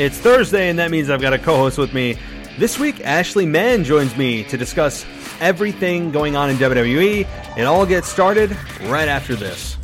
It's Thursday, and that means I've got a co-host with me. This week, Ashley Mann joins me to discuss everything going on in WWE. It all gets started right after this.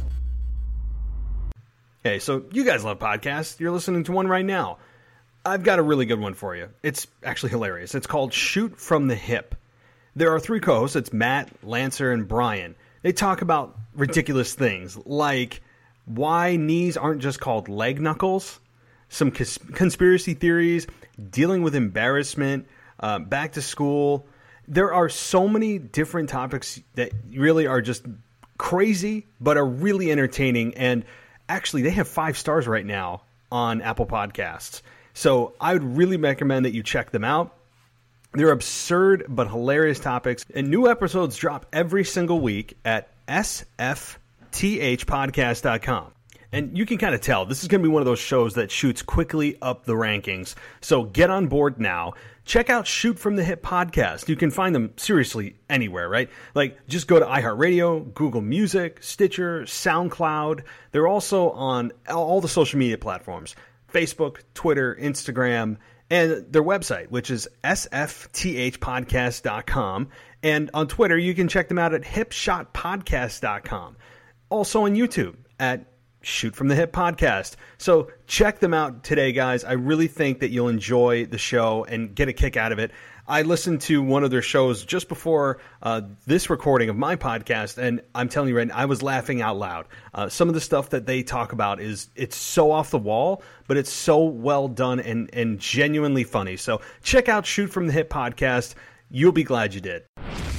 Hey, so you guys love podcasts. You're listening to one right now. I've got a really good one for you. It's actually hilarious. It's called Shoot from the Hip. There are three co-hosts. It's Matt, Lancer, and Brian. They talk about ridiculous things like why knees aren't just called leg knuckles, some conspiracy theories, dealing with embarrassment, back to school. There are so many different topics that really are just crazy, but are really entertaining. And actually, they have 5 stars right now on Apple Podcasts. So I would really recommend that you check them out. They're absurd but hilarious topics. And new episodes drop every single week at sfthpodcast.com. And you can kind of tell, this is going to be one of those shows that shoots quickly up the rankings. So get on board now. Check out Shoot from the Hip podcast. You can find them seriously anywhere, right? Like, just go to iHeartRadio, Google Music, Stitcher, SoundCloud. They're also on all the social media platforms, Facebook, Twitter, Instagram, and their website, which is sfthpodcast.com. And on Twitter, you can check them out at hipshotpodcast.com. Also on YouTube at Shoot from the Hip podcast. So check them out today, guys. I really think that you'll enjoy the show and get a kick out of it. I listened to one of their shows just before this recording of my podcast, and I'm telling you right now, I was laughing out loud. Some of the stuff that they talk about it's so off the wall, but it's so well done and genuinely funny. So check out Shoot from the Hip podcast. You'll be glad you did.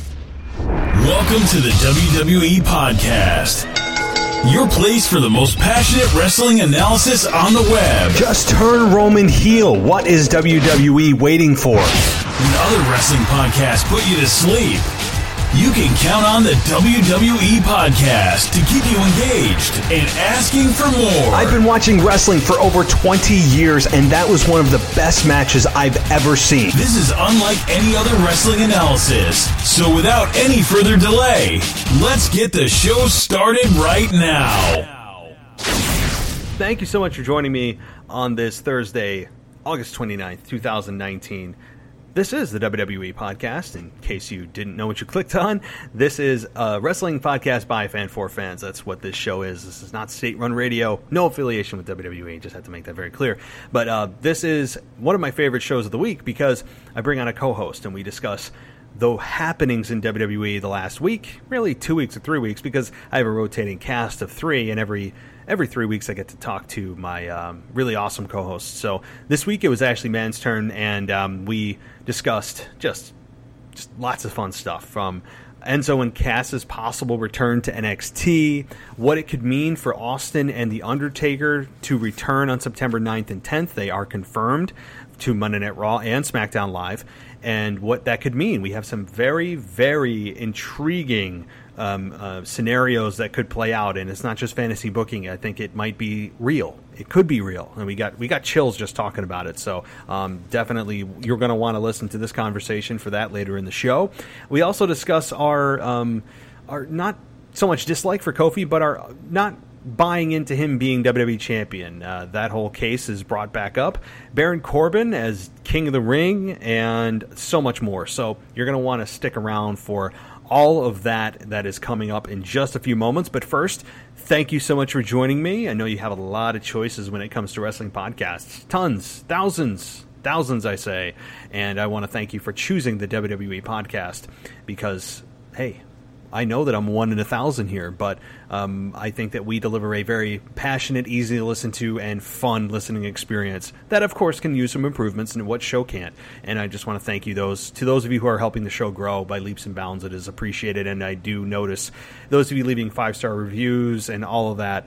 Welcome to the WWE Podcast, your place for the most passionate wrestling analysis on the web. Just turn Roman heel. What is WWE waiting for? When other wrestling podcasts put you to sleep, you can count on the WWE Podcast to keep you engaged and asking for more. I've been watching wrestling for over 20 years, and that was one of the best matches I've ever seen. This is unlike any other wrestling analysis. So without any further delay, let's get the show started right now. Thank you so much for joining me on this Thursday, August 29th, 2019. This is the WWE Podcast. In case you didn't know what you clicked on, this is a wrestling podcast by a fan for fans. That's what this show is. This is not state-run radio. No affiliation with WWE. Just had to make that very clear. But this is one of my favorite shows of the week because I bring on a co-host and we discuss the happenings in WWE the last week, really 2 weeks or 3 weeks, because I have a rotating cast of 3, and every 3 weeks I get to talk to my really awesome co-hosts. So this week it was Ashley Mann's turn, and we discussed just lots of fun stuff, from Enzo and Cass's possible return to NXT, what it could mean for Austin and The Undertaker to return on September 9th and 10th. They are confirmed to Monday Night Raw and SmackDown Live, and what that could mean. We have some very, very intriguing scenarios that could play out, and it's not just fantasy booking. I think it might be real. It could be real, and we got chills just talking about it. So definitely, you're going to want to listen to this conversation for that later in the show. We also discuss our not so much dislike for Kofi, but our not buying into him being WWE champion. That whole case is brought back up. Baron Corbin as King of the Ring, and so much more. So you're going to want to stick around for all of that is coming up in just a few moments. But first, thank you so much for joining me. I know you have a lot of choices when it comes to wrestling podcasts. Tons, thousands, I say. And I want to thank you for choosing the WWE Podcast because, hey, I know that I'm 1 in 1,000 here, but I think that we deliver a very passionate, easy to listen to, and fun listening experience that, of course, can use some improvements in what show can't. And I just want to thank you to those of you who are helping the show grow by leaps and bounds. It is appreciated, and I do notice those of you leaving 5-star reviews and all of that.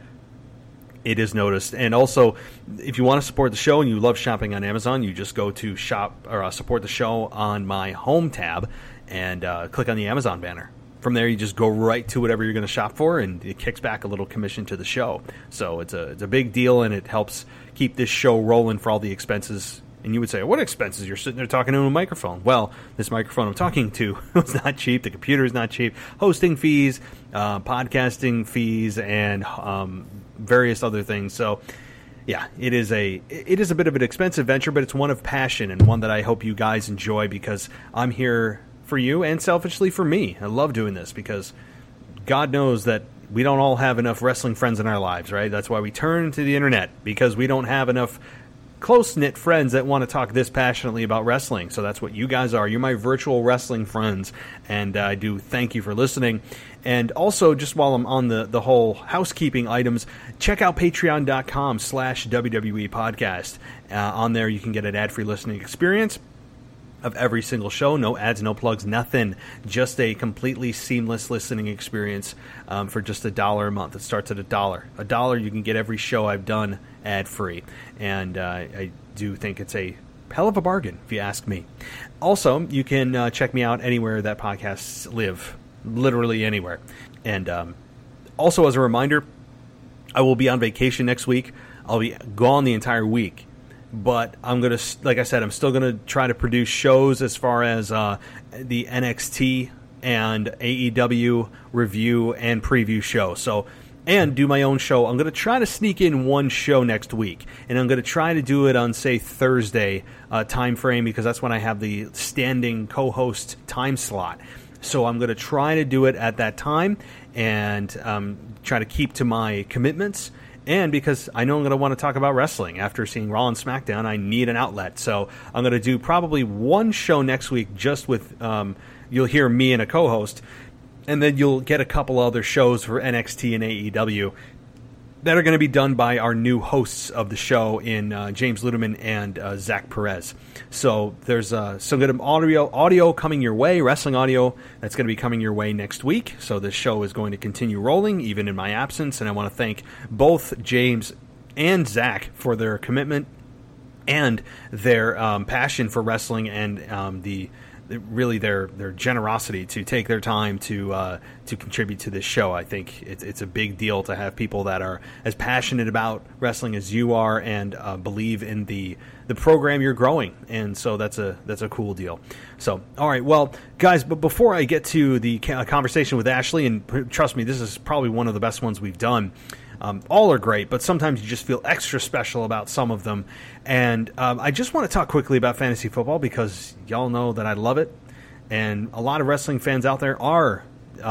It is noticed. And also, if you want to support the show and you love shopping on Amazon, you just go to shop or support the show on my home tab and click on the Amazon banner. From there, you just go right to whatever you're going to shop for, and it kicks back a little commission to the show. So it's a big deal, and it helps keep this show rolling for all the expenses. And you would say, what expenses? You're sitting there talking to a microphone. Well, this microphone I'm talking to is not cheap. The computer is not cheap. Hosting fees, podcasting fees, and various other things. So Yeah, it is a bit of an expensive venture, but it's one of passion and one that I hope you guys enjoy because I'm here for you and selfishly for me. I love doing this because God knows that we don't all have enough wrestling friends in our lives, right? That's why we turn to the internet, because we don't have enough close-knit friends that want to talk this passionately about wrestling. So that's what you guys are. You're my virtual wrestling friends, and I do thank you for listening. And also, just while I'm on the whole housekeeping items, check out patreon.com/WWE podcast. On there, you can get an ad-free listening experience of every single show. No ads, no plugs, nothing. Just a completely seamless listening experience for just $1 a month. It starts at $1. $1, you can get every show I've done ad-free. And I do think it's a hell of a bargain, if you ask me. Also, you can check me out anywhere that podcasts live. Literally anywhere. And also, as a reminder, I will be on vacation next week. I'll be gone the entire week. But I'm going to, like I said, I'm still going to try to produce shows as far as the NXT and AEW review and preview show. So, and do my own show. I'm going to try to sneak in one show next week. And I'm going to try to do it on, say, Thursday time frame, because that's when I have the standing co-host time slot. So I'm going to try to do it at that time and try to keep to my commitments. And because I know I'm going to want to talk about wrestling after seeing Raw and SmackDown, I need an outlet. So I'm going to do probably one show next week just with, you'll hear me and a co-host, and then you'll get a couple other shows for NXT and AEW that are going to be done by our new hosts of the show in James Ludeman and Zach Perez. So there's some good audio coming your way, wrestling audio that's going to be coming your way next week. So this show is going to continue rolling even in my absence, and I want to thank both James and Zach for their commitment and their passion for wrestling and really their generosity to take their time to contribute to this show. I think it's a big deal to have people that are as passionate about wrestling as you are and believe in the program you're growing. And so that's a cool deal. So, all right, well, guys, but before I get to the conversation with Ashley, and trust me, this is probably one of the best ones we've done. All are great, but sometimes you just feel extra special about some of them. And I just want to talk quickly about fantasy football because y'all know that I love it. And a lot of wrestling fans out there are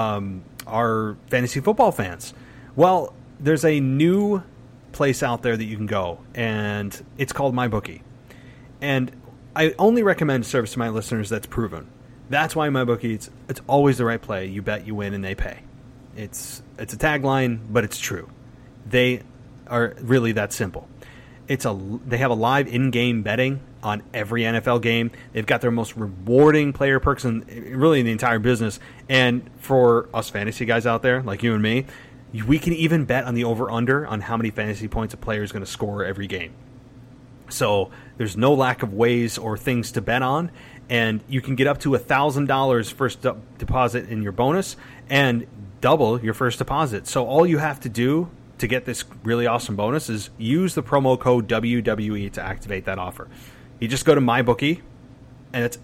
fantasy football fans. Well, there's a new place out there that you can go, and it's called MyBookie. And I only recommend a service to my listeners that's proven. That's why MyBookie, it's always the right play. You bet, you win, and they pay. It's a tagline, but it's true. They are really that simple. They have a live in-game betting on every NFL game. They've got their most rewarding player perks in the entire business. And for us fantasy guys out there, like you and me, we can even bet on the over-under on how many fantasy points a player is going to score every game. So there's no lack of ways or things to bet on. And you can get up to $1,000 first deposit in your bonus and double your first deposit. So all you have to do to get this really awesome bonus is use the promo code WWE to activate that offer. You just go to MyBookie, and it's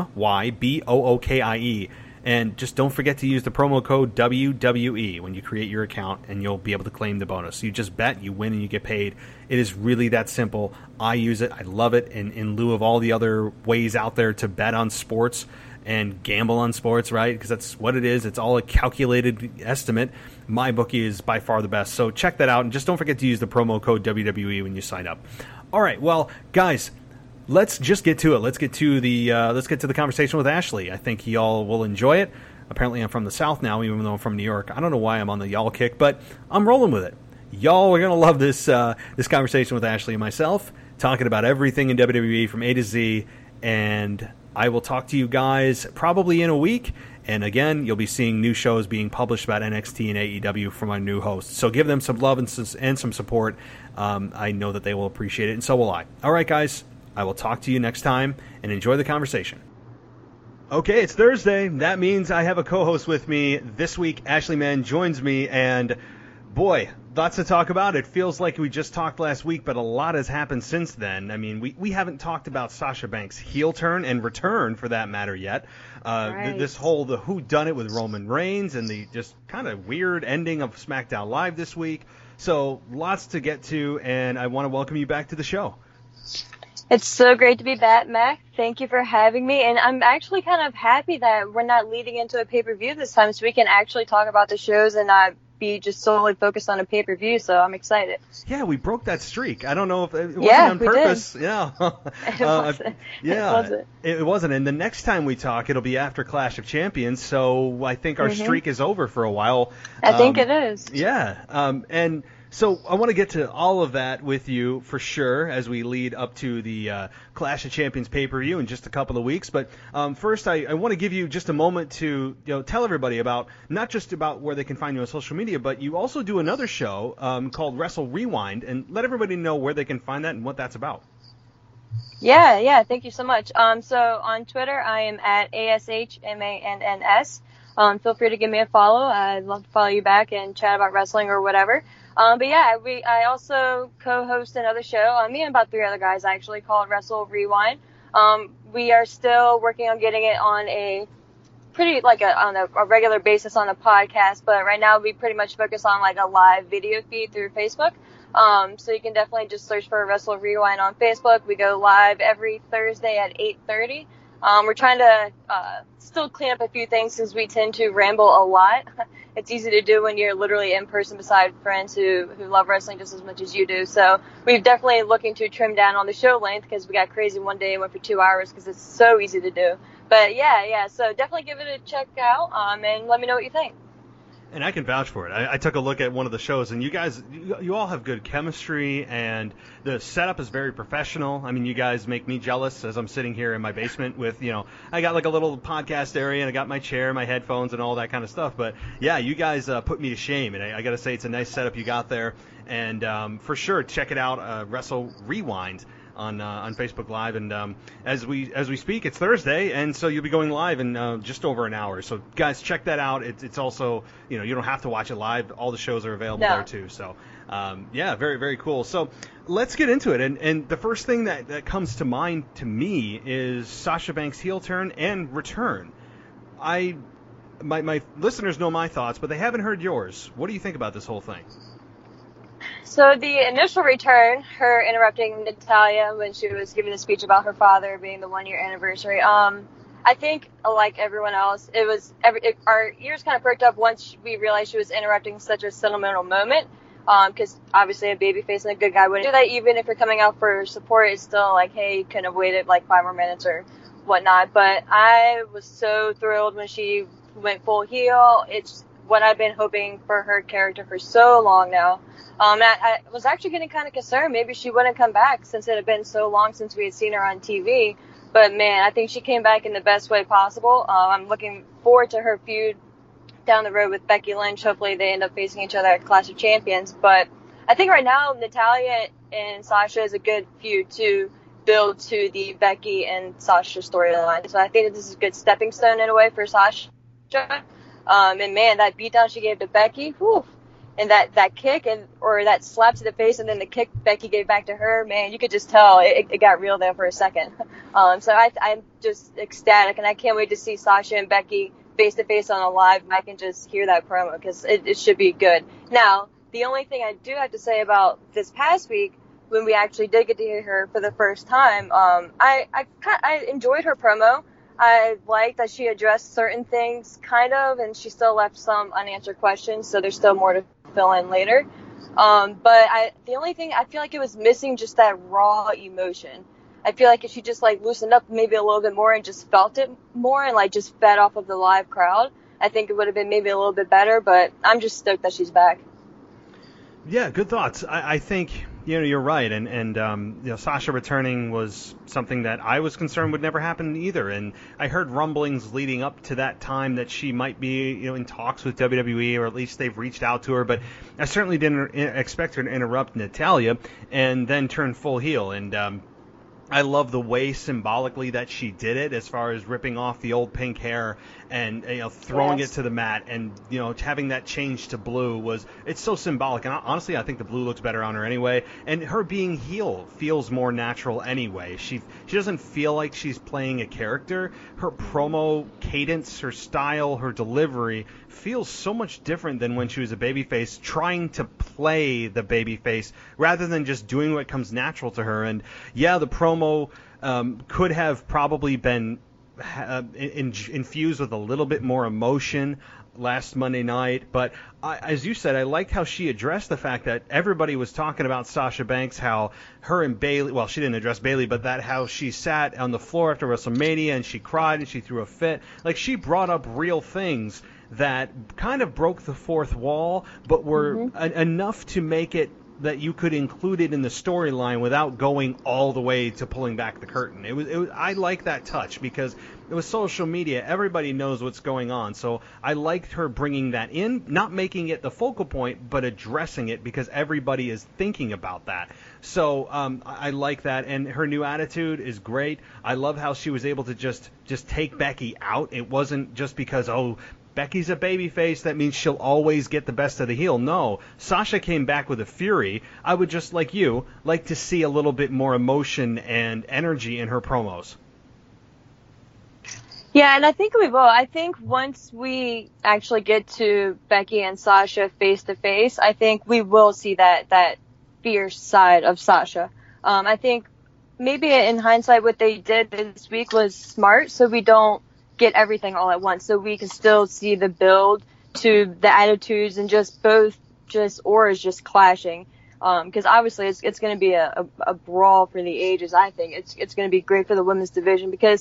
MYBOOKIE, and just don't forget to use the promo code WWE when you create your account, and you'll be able to claim the bonus. You just bet, you win, and you get paid. It is really that simple. I use it. I love it. In lieu of all the other ways out there to bet on sports and gamble on sports, right? Because that's what it is. It's all a calculated estimate. MyBookie is by far the best. So check that out, and just don't forget to use the promo code WWE when you sign up. All right, well, guys, let's just get to it. Let's get to the conversation with Ashley. I think y'all will enjoy it. Apparently, I'm from the South now, even though I'm from New York. I don't know why I'm on the y'all kick, but I'm rolling with it. Y'all are gonna love this conversation with Ashley and myself, talking about everything in WWE from A to Z, and I will talk to you guys probably in a week. And again, you'll be seeing new shows being published about NXT and AEW from our new hosts. So give them some love and some support. I know that they will appreciate it, and so will I. All right, guys, I will talk to you next time, and enjoy the conversation. Okay, it's Thursday. That means I have a co-host with me this week. Ashley Mann joins me, and boy, lots to talk about. It feels like we just talked last week, but a lot has happened since then. I mean, we haven't talked about Sasha Banks' heel turn and return, for that matter, yet. Right. This whole whodunit with Roman Reigns and the just kind of weird ending of SmackDown Live this week. So lots to get to, and I want to welcome you back to the show. It's so great to be back, Mac. Thank you for having me. And I'm actually kind of happy that we're not leading into a pay-per-view this time, so we can actually talk about the shows and not be just solely focused on a pay-per-view. So I'm excited. Yeah, we broke that streak. I don't know if it wasn't on purpose. Did. Yeah. It wasn't. Yeah. It wasn't. It wasn't. And the next time we talk, it'll be after Clash of Champions. So I think our streak is over for a while. I think it is. Yeah. And so I want to get to all of that with you for sure as we lead up to the Clash of Champions pay-per-view in just a couple of weeks. But first, I want to give you just a moment to tell everybody about not just about where they can find you on social media, but you also do another show called Wrestle Rewind, and let everybody know where they can find that and what that's about. Yeah. Thank you so much. So on Twitter, I am at ASHMANNS. Feel free to give me a follow. I'd love to follow you back and chat about wrestling or whatever. But yeah, I also co-host another show, me and about 3 other guys actually, called Wrestle Rewind. We are still working on getting it on a pretty, on a regular basis on a podcast, but right now we pretty much focus on like a live video feed through Facebook. So you can definitely just search for Wrestle Rewind on Facebook. We go live every Thursday at 8:30. We're trying to still clean up a few things because we tend to ramble a lot. It's easy to do when you're literally in person beside friends who love wrestling just as much as you do. So we've definitely looking to trim down on the show length because we got crazy one day and went for 2 hours because it's so easy to do. But yeah. So definitely give it a check out and let me know what you think. And I can vouch for it. I took a look at one of the shows, and you guys, you all have good chemistry, and the setup is very professional. I mean, you guys make me jealous as I'm sitting here in my basement with, I got like a little podcast area, and I got my chair, my headphones, and all that kind of stuff. But yeah, you guys put me to shame, and I got to say it's a nice setup you got there. And for sure, check it out, Wrestle Rewind on Facebook Live, and as we speak, it's Thursday, and so you'll be going live in just over an hour. So guys, check that out. It's also you don't have to watch it live. All the shows are available there too. So yeah, very very cool. So let's get into it. And the first thing that comes to mind to me is Sasha Banks' heel turn and return. My listeners know my thoughts, but they haven't heard yours. What do you think about this whole thing? So the initial return, her interrupting Natalya when she was giving a speech about her father being the 1-year anniversary, I think, like everyone else, our ears kind of perked up once we realized she was interrupting such a sentimental moment, because obviously a babyface and a good guy wouldn't do that. Even if you're coming out for support, it's still like, hey, you couldn't have waited like 5 more minutes or whatnot. But I was so thrilled when she went full heel. It's what I've been hoping for her character for so long now. I was actually getting kind of concerned. Maybe she wouldn't come back since it had been so long since we had seen her on TV. But, man, I think she came back in the best way possible. I'm looking forward to her feud down the road with Becky Lynch. Hopefully they end up facing each other at Clash of Champions. But I think right now Natalya and Sasha is a good feud to build to the Becky and Sasha storyline. So I think that this is a good stepping stone in a way for Sasha. And, man, that beatdown she gave to Becky, whew. And that kick or that slap to the face and then the kick Becky gave back to her, man, you could just tell it got real there for a second. So I'm just ecstatic, and I can't wait to see Sasha and Becky face to face on a live. I can just hear that promo because it should be good. Now, the only thing I do have to say about this past week, when we actually did get to hear her for the first time, I enjoyed her promo. I like that she addressed certain things, kind of, and she still left some unanswered questions, so there's still more to fill in later. But the only thing, I feel like it was missing just that raw emotion. I feel like if she just, loosened up maybe a little bit more and just felt it more and, just fed off of the live crowd, I think it would have been maybe a little bit better, but I'm just stoked that she's back. Yeah, good thoughts. I think, you're right, and Sasha returning was something that I was concerned would never happen either, and I heard rumblings leading up to that time that she might be, in talks with WWE, or at least they've reached out to her, but I certainly didn't expect her to interrupt Natalya and then turn full heel, and I love the way symbolically that she did it, as far as ripping off the old pink hair and throwing it to the mat, and having that change to blue it's so symbolic. And honestly, I think the blue looks better on her anyway. And her being heel feels more natural anyway. She doesn't feel like she's playing a character. Her promo cadence, her style, her delivery feels so much different than when she was a babyface, trying to play the babyface rather than just doing what comes natural to her. And yeah, the promo could have probably been infused with a little bit more emotion last Monday night, but as you said, I liked how she addressed the fact that everybody was talking about Sasha Banks, how her and Bayley, well, she didn't address Bayley, but that how she sat on the floor after WrestleMania and she cried and she threw a fit. Like, she brought up real things that kind of broke the fourth wall, but were enough to make it that you could include it in the storyline without going all the way to pulling back the curtain. It was I like that touch, because it was social media. Everybody knows what's going on. So I liked her bringing that in, not making it the focal point, but addressing it, because everybody is thinking about that. So I like that, and her new attitude is great. I love how she was able to just take Becky out. It wasn't just because, Becky's a babyface, that means she'll always get the best of the heel. No, Sasha came back with a fury. I would just, like you, like to see a little bit more emotion and energy in her promos. Yeah, and I think we will. I think once we actually get to Becky and Sasha face to face, I think we will see that fierce side of Sasha. I think maybe in hindsight what they did this week was smart, so we don't get everything all at once, so we can still see the build to the attitudes and just both auras just clashing. Because obviously it's going to be a brawl for the ages. I think it's going to be great for the women's division, because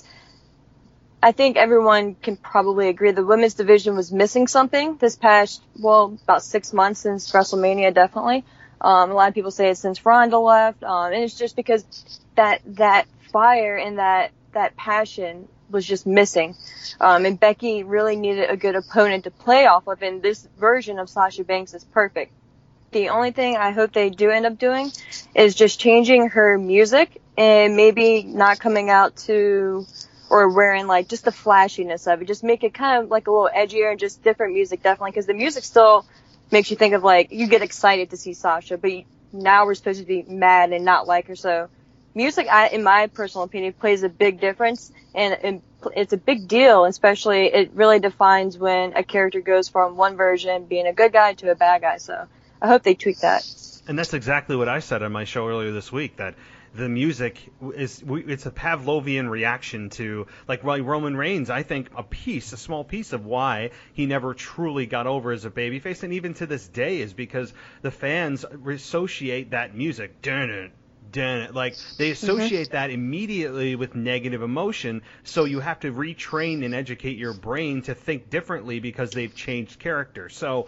I think everyone can probably agree the women's division was missing something this past, about 6 months since WrestleMania, definitely. A lot of people say it's since Ronda left, and it's just because that fire and that passion was just missing. And Becky really needed a good opponent to play off of, and this version of Sasha Banks is perfect. The only thing I hope they do end up doing is just changing her music, and maybe not coming out to or wearing like just the flashiness of it. Just make it kind of like a little edgier and just different music, definitely, because the music still makes you think of, like, you get excited to see Sasha, but now we're supposed to be mad and not like her. So music, in my personal opinion, plays a big difference, and it's a big deal, especially it really defines when a character goes from one version being a good guy to a bad guy. So I hope they tweak that. And that's exactly what I said on my show earlier this week, that the music it's a Pavlovian reaction to, like Roman Reigns, I think a small piece of why he never truly got over as a babyface, and even to this day, is because the fans associate that music, like they associate that immediately with negative emotion, so you have to retrain and educate your brain to think differently because they've changed character. So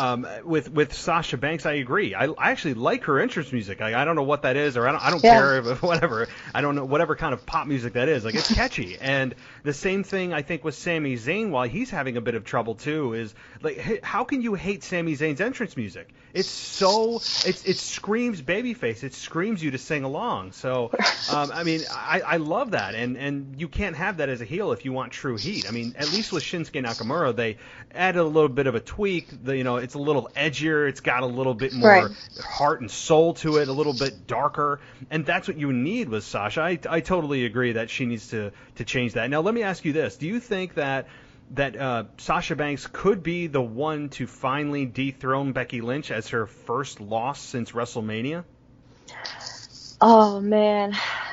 with Sasha Banks, I agree. I actually like her entrance music. I don't know what that is, or I don't care if whatever. I don't know whatever kind of pop music that is. Like, it's catchy. And the same thing I think with Sami Zayn, while he's having a bit of trouble too, is like, how can you hate Sami Zayn's entrance music? It's so it screams babyface. It screams you to sing along. So I mean, I love that, and you can't have that as a heel if you want true heat. I mean, at least with Shinsuke Nakamura, they added a little bit of a tweak. It's a little edgier. It's got a little bit more heart and soul to it, a little bit darker, and that's what you need with Sasha. I totally agree that she needs to change that. Now, let me ask you this: do you think that Sasha Banks could be the one to finally dethrone Becky Lynch as her first loss since WrestleMania? Oh, man.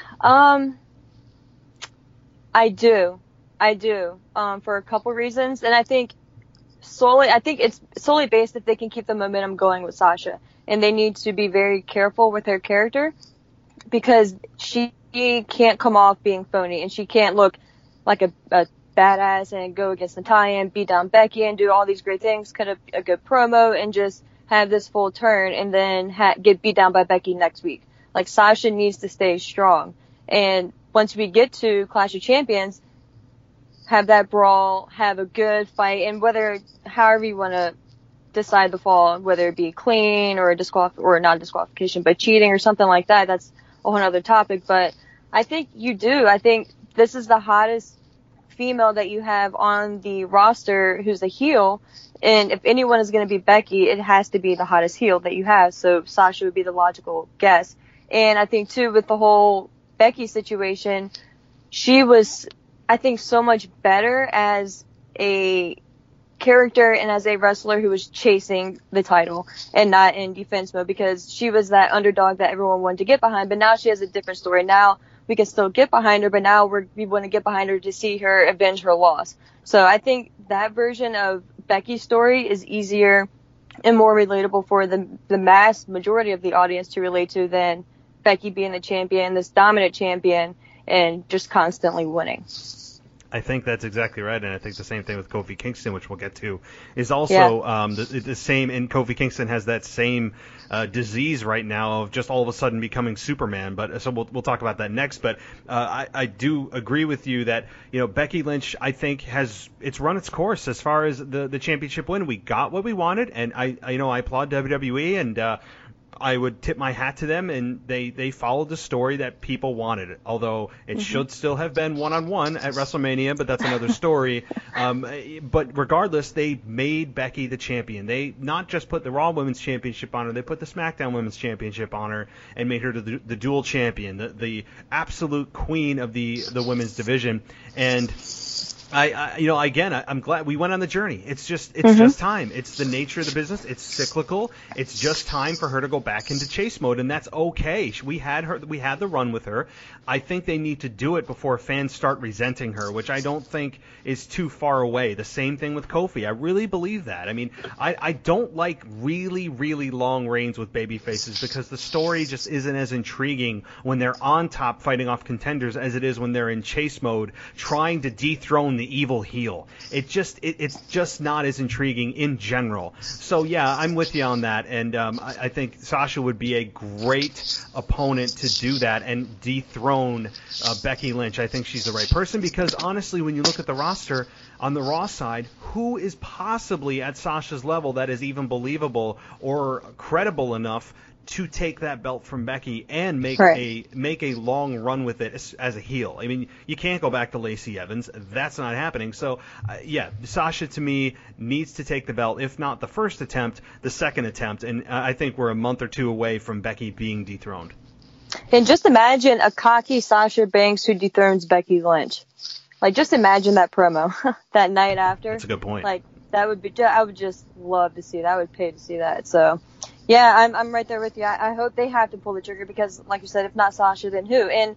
I do. For a couple reasons. And I think it's solely based if they can keep the momentum going with Sasha. And they need to be very careful with her character, because she can't come off being phony, and she can't look like a badass and go against Natalya and beat down Becky and do all these great things, cut a good promo, and just have this full turn and then get beat down by Becky next week. Like, Sasha needs to stay strong. And once we get to Clash of Champions, have that brawl, have a good fight, and however you want to decide the fall, whether it be clean or or not a disqualification, but cheating or something like that, that's a whole other topic. But I think you do. I think this is the hottest female that you have on the roster who's a heel. And if anyone is going to be Becky, it has to be the hottest heel that you have. So Sasha would be the logical guess. And I think, too, with the whole Becky situation, she was, I think, so much better as a character and as a wrestler who was chasing the title and not in defense mode, because she was that underdog that everyone wanted to get behind. But now she has a different story. Now we can still get behind her, but now we want to get behind her to see her avenge her loss. So I think that version of Becky's story is easier and more relatable for the mass majority of the audience to relate to than Becky being the champion, this dominant champion, and just constantly winning. I think that's exactly right, and I think the same thing with Kofi Kingston, which we'll get to, is also the same. And Kofi Kingston has that same disease right now of just all of a sudden becoming Superman. But so we'll talk about that next. But I do agree with you that Becky Lynch, I think, it's run its course as far as the championship win. We got what we wanted, and I applaud WWE, and I would tip my hat to them, and they followed the story that people wanted. Although it should still have been one-on-one at WrestleMania, but that's another story. But regardless, they made Becky the champion. They not just put the Raw Women's Championship on her, they put the SmackDown Women's Championship on her and made her the dual champion, the absolute queen of the women's division. And I'm glad we went on the journey. It's just time. It's the nature of the business. It's cyclical. It's just time for her to go back into chase mode, and that's okay. We had the run with her. I think they need to do it before fans start resenting her, which I don't think is too far away. The same thing with Kofi. I really believe that. I mean, I don't like really, really long reigns with baby faces because the story just isn't as intriguing when they're on top fighting off contenders as it is when they're in chase mode trying to dethrone the evil heel. It's just not as intriguing in general. So yeah, I'm with you on that, and I think Sasha would be a great opponent to do that and dethrone Becky Lynch. I think she's the right person because honestly, when you look at the roster on the Raw side, who is possibly at Sasha's level that is even believable or credible enough to take that belt from Becky and make a long run with it as a heel? I mean, you can't go back to Lacey Evans. That's not happening. So, Sasha to me needs to take the belt, if not the first attempt, the second attempt. And I think we're a month or two away from Becky being dethroned. And just imagine a cocky Sasha Banks who dethrones Becky Lynch. Like, just imagine that promo that night after. That's a good point. Like, I would just love to see that. I would pay to see that. So, yeah, I'm right there with you. I hope they have to pull the trigger because, like you said, if not Sasha, then who? And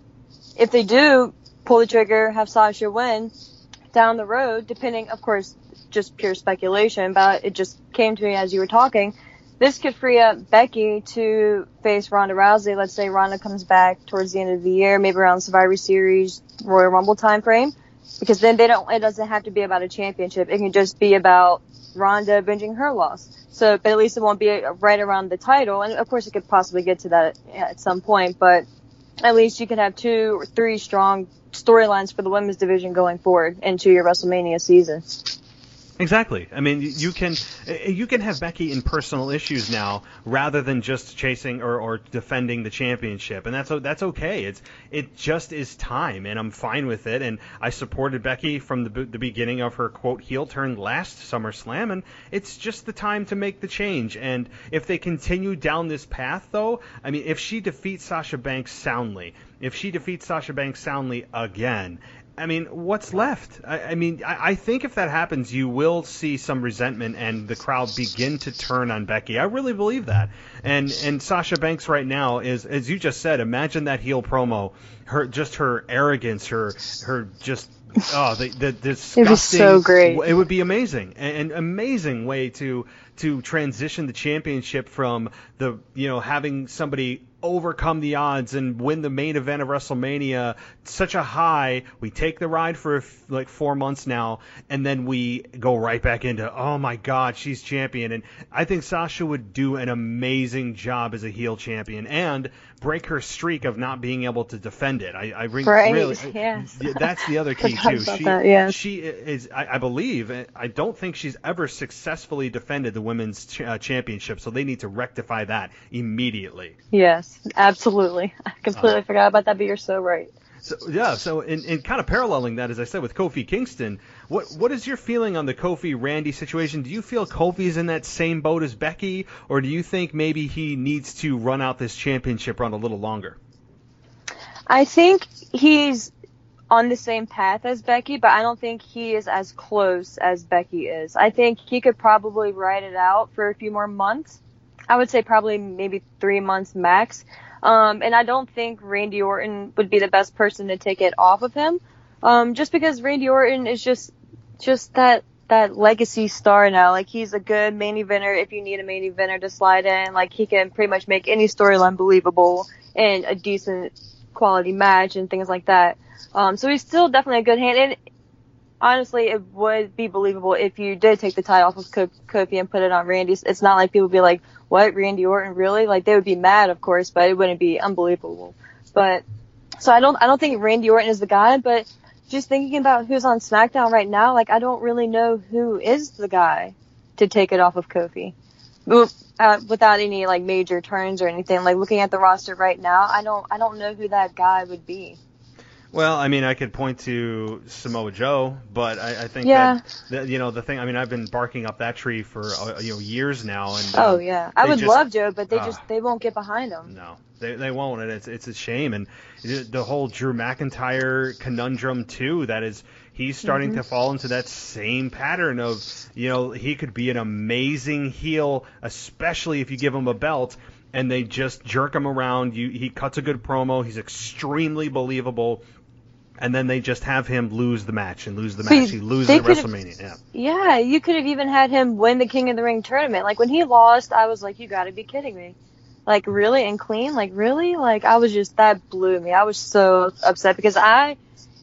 if they do pull the trigger, have Sasha win down the road, depending, of course, just pure speculation, but it just came to me as you were talking, this could free up Becky to face Ronda Rousey. Let's say Ronda comes back towards the end of the year, maybe around Survivor Series, Royal Rumble time frame, because then it doesn't have to be about a championship. It can just be about Ronda avenging her loss. So, but at least it won't be right around the title. And of course, it could possibly get to that at some point, but at least you could have 2 or 3 strong storylines for the women's division going forward into your WrestleMania season. Exactly. I mean, you can have Becky in personal issues now rather than just chasing or defending the championship, and that's okay. It just is time, and I'm fine with it. And I supported Becky from the beginning of her quote heel turn last SummerSlam, and it's just the time to make the change. And if they continue down this path, though, I mean, if she defeats Sasha Banks soundly again, I mean, what's left? I think if that happens, you will see some resentment and the crowd begin to turn on Becky. I really believe that. And Sasha Banks right now is, as you just said, imagine that heel promo, her arrogance, her just, the disgusting. It was so great. It would be amazing. An amazing way to transition the championship from having somebody overcome the odds and win the main event of WrestleMania, such a high. We take the ride for like 4 months now, and then we go right back into, oh my God, she's champion. And I think Sasha would do an amazing job as a heel champion and break her streak of not being able to defend it. Really, yeah. That's the other key issue. She is, I believe, I don't think she's ever successfully defended the women's championship, so they need to rectify that immediately. Yes, absolutely. I completely forgot about that, but you're so right. So in kind of paralleling that, as I said, with Kofi Kingston, what is your feeling on the Kofi-Randy situation? Do you feel Kofi's in that same boat as Becky, or do you think maybe he needs to run out this championship run a little longer? I think he's on the same path as Becky, but I don't think he is as close as Becky is. I think he could probably ride it out for a few more months. I would say probably maybe 3 months max. And I don't think Randy Orton would be the best person to take it off of him. Just because Randy Orton is just that legacy star now. Like, he's a good main eventer if you need a main eventer to slide in. Like, he can pretty much make any storyline believable in a decent quality match and things like that. So he's still definitely a good hand. And honestly, it would be believable if you did take the title off of Kofi and put it on Randy. It's not like people would be like, what, Randy Orton, really? Like, they would be mad, of course, but it wouldn't be unbelievable. But, so I don't think Randy Orton is the guy, but just thinking about who's on SmackDown right now, like, I don't really know who is the guy to take it off of Kofi. Without any, like, major turns or anything. Like, looking at the roster right now, I don't know who that guy would be. Well, I mean, I could point to Samoa Joe, but I think that you know, the thing. I mean, I've been barking up that tree for years now, and I would love Joe, but they won't get behind him. No, they won't, and it's a shame. And the whole Drew McIntyre conundrum too. That is, he's starting to fall into that same pattern of, you know, he could be an amazing heel, especially if you give him a belt, and they just jerk him around. He cuts a good promo. He's extremely believable. And then they just have him lose the match. He loses at WrestleMania. Yeah, you could have even had him win the King of the Ring tournament. Like, when he lost, I was like, you got to be kidding me. Like, really? And clean? Like, really? Like, that blew me. I was so upset because I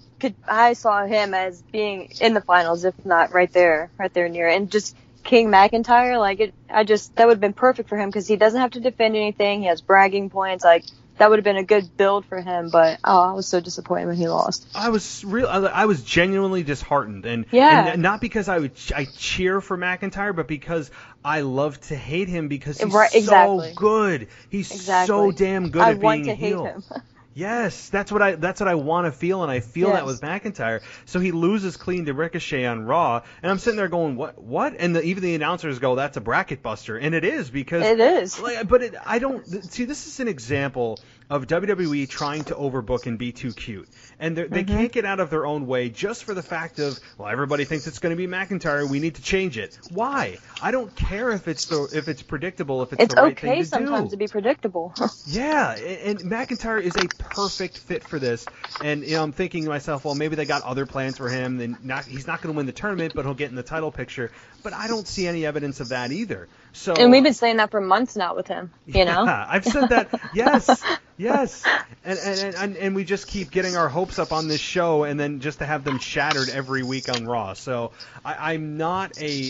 saw him as being in the finals, if not right there near it. And just King McIntyre, like, that would have been perfect for him because he doesn't have to defend anything. He has bragging points. Like, that would have been a good build for him, but I was so disappointed when he lost. I was genuinely disheartened, and not because I cheer for McIntyre, but because I love to hate him because he's so good. He's so damn good at being a heel. I want to hate him. Yes, that's what I want to feel, and I feel that with McIntyre. So he loses clean to Ricochet on Raw, and I'm sitting there going, what? And even the announcers go, that's a bracket buster, and it is because it is. I don't see. This is an example of WWE trying to overbook and be too cute, and they can't get out of their own way just for the fact of, well, everybody thinks it's going to be McIntyre. We need to change it. Why? I don't care if it's predictable. If it's the right thing to do. It's okay sometimes to be predictable. Yeah, and McIntyre is a perfect fit for this. And I'm thinking to myself, well, maybe they got other plans for him. And he's not going to win the tournament, but he'll get in the title picture. But I don't see any evidence of that either. So, and we've been saying that for months now with him. You know, I've said that. Yes, and we just keep getting our hopes up on this show, and then just to have them shattered every week on Raw. So I'm not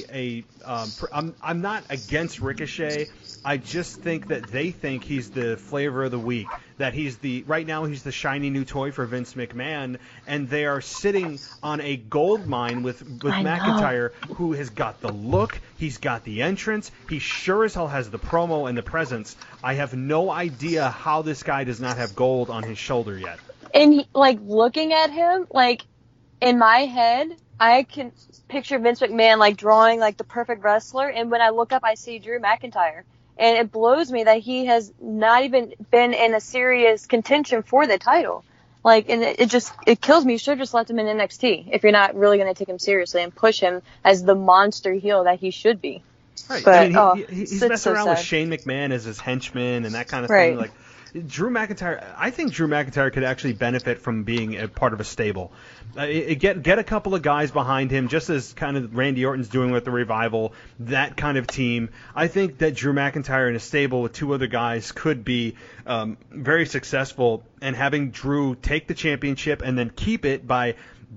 I'm not against Ricochet. I just think that they think he's the flavor of the week. That right now he's the shiny new toy for Vince McMahon, and they are sitting on a gold mine with McIntyre, who has got the look, he's got the entrance, he sure as hell has the promo and the presence. I have no idea how this guy does not have gold on his shoulder yet. And looking at him, in my head, I can picture Vince McMahon drawing the perfect wrestler, and when I look up, I see Drew McIntyre. And it blows me that he has not even been in a serious contention for the title. And it kills me. You should have just left him in NXT if you're not really going to take him seriously and push him as the monster heel that he should be. Right. But, he's messing around with Shane McMahon as his henchman and that kind of thing. Right. Drew McIntyre, I think Drew McIntyre could actually benefit from being a part of a stable. Get a couple of guys behind him, just as kind of Randy Orton's doing with the Revival, that kind of team. I think that Drew McIntyre in a stable with two other guys could be very successful, and having Drew take the championship and then keep it by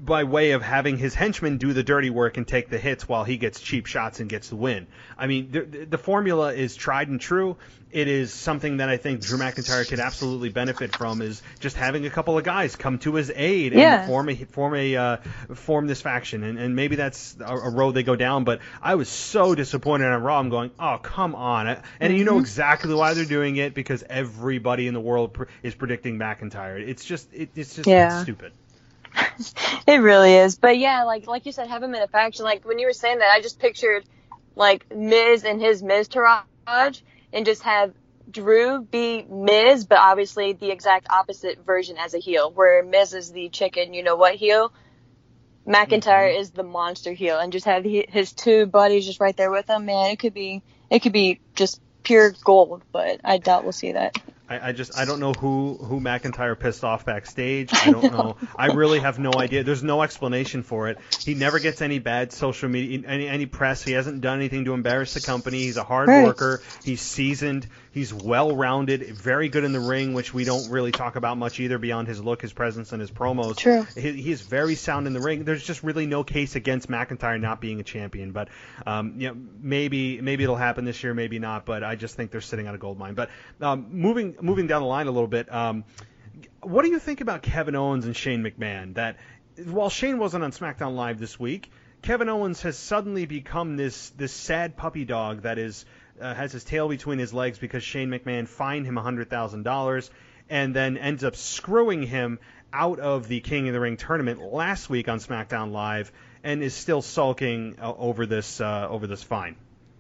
by way of having his henchmen do the dirty work and take the hits while he gets cheap shots and gets the win. I mean, the formula is tried and true. It is something that I think Drew McIntyre could absolutely benefit from, is just having a couple of guys come to his aid and form this faction. And maybe that's a road they go down. But I was so disappointed on Raw. I'm going, oh, come on. And you know exactly why they're doing it, because everybody in the world is predicting McIntyre. It's just stupid. It really is. But yeah, like you said, have him in a faction. Like when you were saying that, I just pictured like Miz and his Miztourage, and just have Drew be Miz, but obviously the exact opposite version as a heel, where Miz is the chicken, you know what, heel. McIntyre is the monster heel, and just have his two buddies just right there with him. Man, it could be just pure gold, but I doubt we'll see that. I don't know who McIntyre pissed off backstage. I don't know. I really have no idea. There's no explanation for it. He never gets any bad social media, any press. He hasn't done anything to embarrass the company. He's a hard worker. He's seasoned. He's well-rounded, very good in the ring, which we don't really talk about much either beyond his look, his presence, and his promos. True. He is very sound in the ring. There's just really no case against McIntyre not being a champion. But maybe it'll happen this year, maybe not. But I just think they're sitting on a gold mine. But moving down the line a little bit, what do you think about Kevin Owens and Shane McMahon? That while Shane wasn't on SmackDown Live this week, Kevin Owens has suddenly become this sad puppy dog that has his tail between his legs because Shane McMahon fined him $100,000 and then ends up screwing him out of the King of the Ring tournament last week on SmackDown Live, and is still sulking over this fine.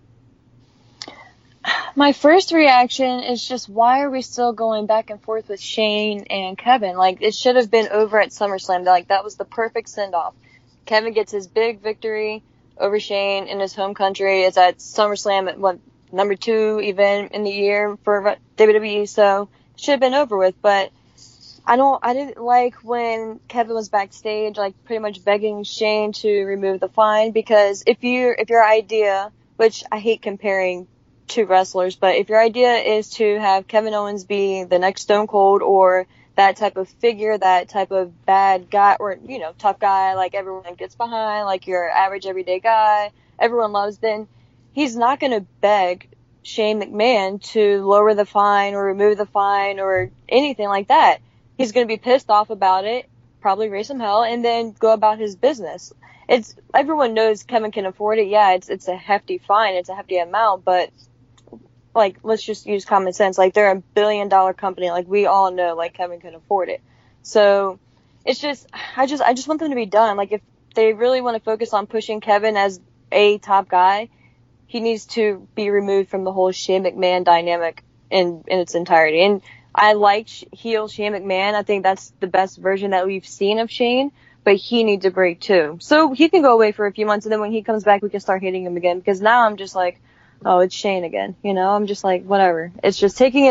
My first reaction is just, why are we still going back and forth with Shane and Kevin? Like, it should have been over at SummerSlam. Like, that was the perfect send-off. Kevin gets his big victory over Shane in his home country. It's at SummerSlam, at number 2 event in the year for WWE, so it should have been over with. But I didn't like when Kevin was backstage, like, pretty much begging Shane to remove the fine, because if your idea, which I hate comparing two wrestlers, but if your idea is to have Kevin Owens be the next Stone Cold, or that type of figure, that type of bad guy, or, you know, tough guy, like everyone gets behind, like your average everyday guy everyone loves, then he's not going to beg Shane McMahon to lower the fine or remove the fine or anything like that. He's going to be pissed off about it, probably raise some hell, and then go about his business. Everyone knows Kevin can afford it. Yeah, it's a hefty fine, it's a hefty amount, but like, let's just use common sense. Like, they're $1 billion company. Like, we all know, like, Kevin can afford it. So it's just, I just want them to be done. Like, if they really want to focus on pushing Kevin as a top guy, he needs to be removed from the whole Shane McMahon dynamic in its entirety. And I like heel Shane McMahon. I think that's the best version that we've seen of Shane, but he needs a break too. So he can go away for a few months, and then when he comes back, we can start hitting him again. Because now I'm just like, oh, it's Shane again. You know, I'm just like, whatever. It's just taking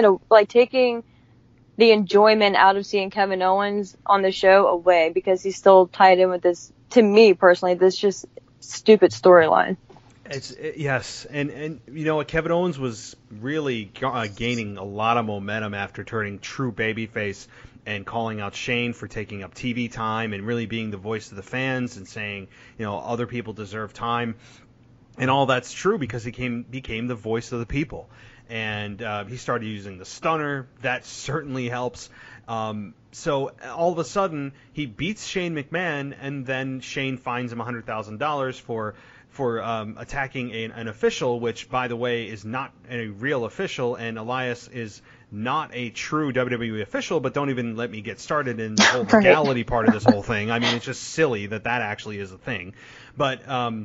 the enjoyment out of seeing Kevin Owens on the show away, because he's still tied in with this, to me personally, this just stupid storyline. Yes, and you know, Kevin Owens was really gaining a lot of momentum after turning true babyface and calling out Shane for taking up TV time and really being the voice of the fans and saying, you know, other people deserve time. And all that's true because he became the voice of the people. And he started using the stunner. That certainly helps. So all of a sudden, he beats Shane McMahon, and then Shane fines him $100,000 for attacking an official, which, by the way, is not a real official, and Elias is not a true WWE official, but don't even let me get started in the whole legality part of this whole thing. I mean, it's just silly that actually is a thing. But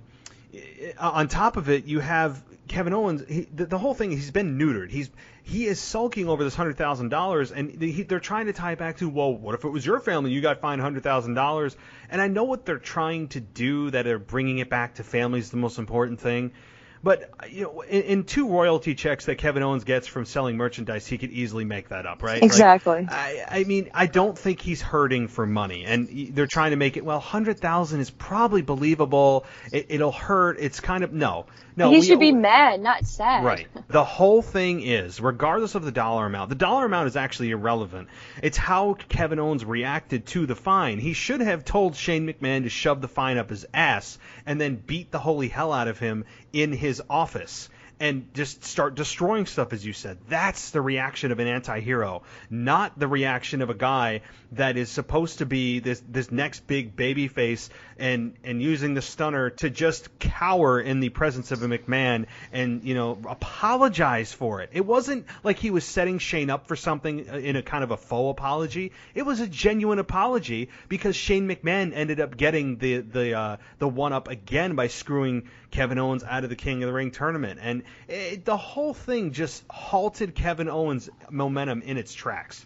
on top of it, you have Kevin Owens. The whole thing, he's been neutered. He is sulking over this $100,000, and they're trying to tie it back to, well, what if it was your family? You got fined $100,000. And I know what they're trying to do, that they're bringing it back to family is the most important thing. But in 2 royalty checks that Kevin Owens gets from selling merchandise, he could easily make that up, right? Exactly. Like, I mean, I don't think he's hurting for money, and they're trying to make it. Well, 100,000 is probably believable. It'll hurt. It's kind of no. He should be mad, not sad. Right. The whole thing is, regardless of the dollar amount is actually irrelevant. It's how Kevin Owens reacted to the fine. He should have told Shane McMahon to shove the fine up his ass and then beat the holy hell out of him in his office and just start destroying stuff, as you said. That's the reaction of an anti-hero, not the reaction of a guy that is supposed to be this next big baby face and using the stunner to just cower in the presence of a McMahon and, apologize for it. It wasn't like he was setting Shane up for something in a kind of a faux apology. It was a genuine apology because Shane McMahon ended up getting the one-up again by screwing Kevin Owens out of the King of the Ring tournament. And the whole thing just halted Kevin Owens' momentum in its tracks.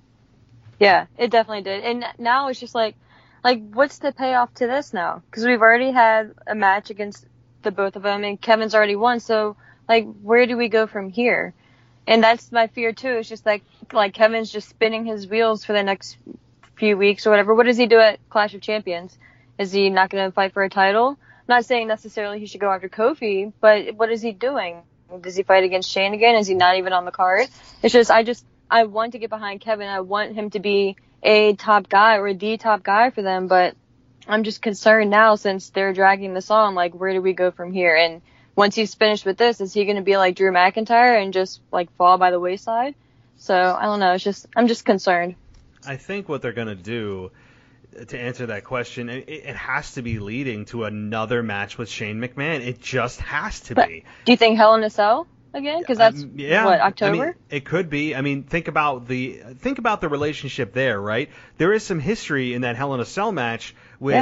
Yeah, it definitely did. And now it's just like what's the payoff to this now? Because we've already had a match against the both of them, and Kevin's already won. So, where do we go from here? And that's my fear, too. It's just like Kevin's just spinning his wheels for the next few weeks or whatever. What does he do at Clash of Champions? Is he not going to fight for a title? I'm not saying necessarily he should go after Kofi, but what is he doing? Does he fight against Shane again? Is he not even on the card? It's just, I want to get behind Kevin. I want him to be a top guy or the top guy for them, but I'm just concerned now since they're dragging this on, where do we go from here? And once he's finished with this, is he going to be like Drew McIntyre and just fall by the wayside? So I don't know. I'm just concerned. I think what they're going to do to answer that question, it has to be leading to another match with Shane McMahon. It just has to be. Do you think Hell in a Cell again? Because that's what, October? I mean, it could be. I mean, think about the relationship there, right? There is some history in that Hell in a Cell match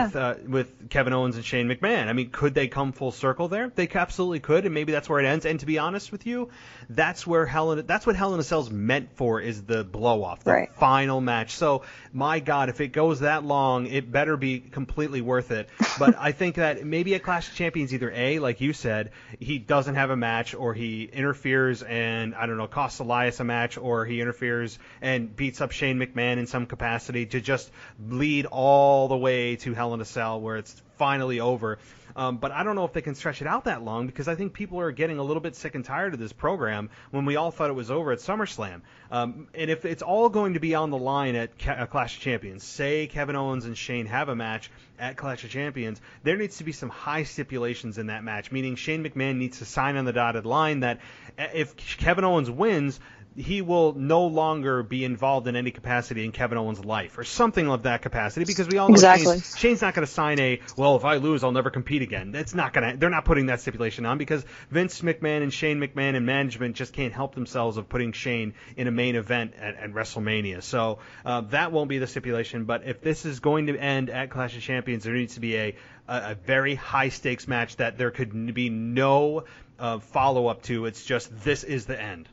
with Kevin Owens and Shane McMahon. I mean, could they come full circle there? They absolutely could, and maybe that's where it ends. And to be honest with you, that's what Hell in a Cell's meant for, is the blow-off, the final match. So, my God, if it goes that long, it better be completely worth it. But I think that maybe at Clash of Champions, either A, like you said, he doesn't have a match, or he interferes and, I don't know, costs Elias a match, or he interferes and beats up Shane McMahon in some capacity to just lead all the way to Hell in a Cell where it's finally over. But I don't know if they can stretch it out that long, because I think people are getting a little bit sick and tired of this program when we all thought it was over at SummerSlam. And if it's all going to be on the line at Clash of Champions, say Kevin Owens and Shane have a match at Clash of Champions, there needs to be some high stipulations in that match, meaning Shane McMahon needs to sign on the dotted line that if Kevin Owens wins, he will no longer be involved in any capacity in Kevin Owens' life, or something of that capacity, because we all know Shane's not going to sign if I lose, I'll never compete again. They're not putting that stipulation on, because Vince McMahon and Shane McMahon and management just can't help themselves of putting Shane in a main event at WrestleMania. So that won't be the stipulation, but if this is going to end at Clash of Champions, there needs to be a very high-stakes match that there could be no follow-up to. It's just, this is the end.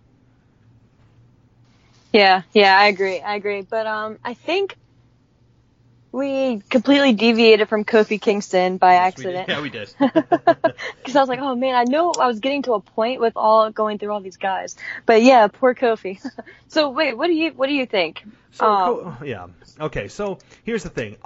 Yeah, I agree. But I think we completely deviated from Kofi Kingston by accident. We did. Because I was like, oh man, I know I was getting to a point with going through all these guys. But yeah, poor Kofi. So wait, what do you think? Okay, so here's the thing.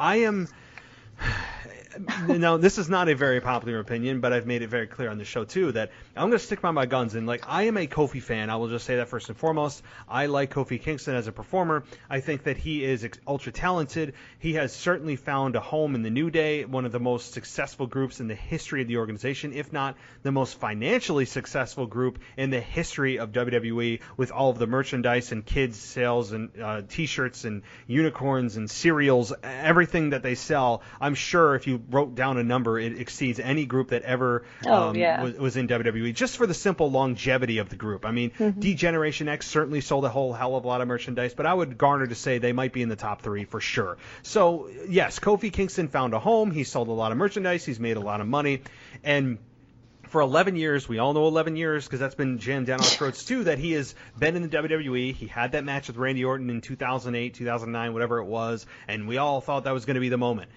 Now, this is not a very popular opinion, but I've made it very clear on the show, too, that I'm going to stick by my guns. And, I am a Kofi fan. I will just say that first and foremost. I like Kofi Kingston as a performer. I think that he is ultra-talented. He has certainly found a home in the New Day, one of the most successful groups in the history of the organization, if not the most financially successful group in the history of WWE, with all of the merchandise and kids' sales and T-shirts and unicorns and cereals, everything that they sell. I'm sure if you wrote down a number, it exceeds any group that ever was in WWE, just for the simple longevity of the group. I mean, D-Generation X certainly sold a whole hell of a lot of merchandise, but I would garner to say they might be in the top 3 for sure. So, yes, Kofi Kingston found a home. He sold a lot of merchandise. He's made a lot of money. And for 11 years, we all know 11 years because that's been jammed down our throats too, that he has been in the WWE. He had that match with Randy Orton in 2008, 2009, whatever it was, and we all thought that was going to be the moment.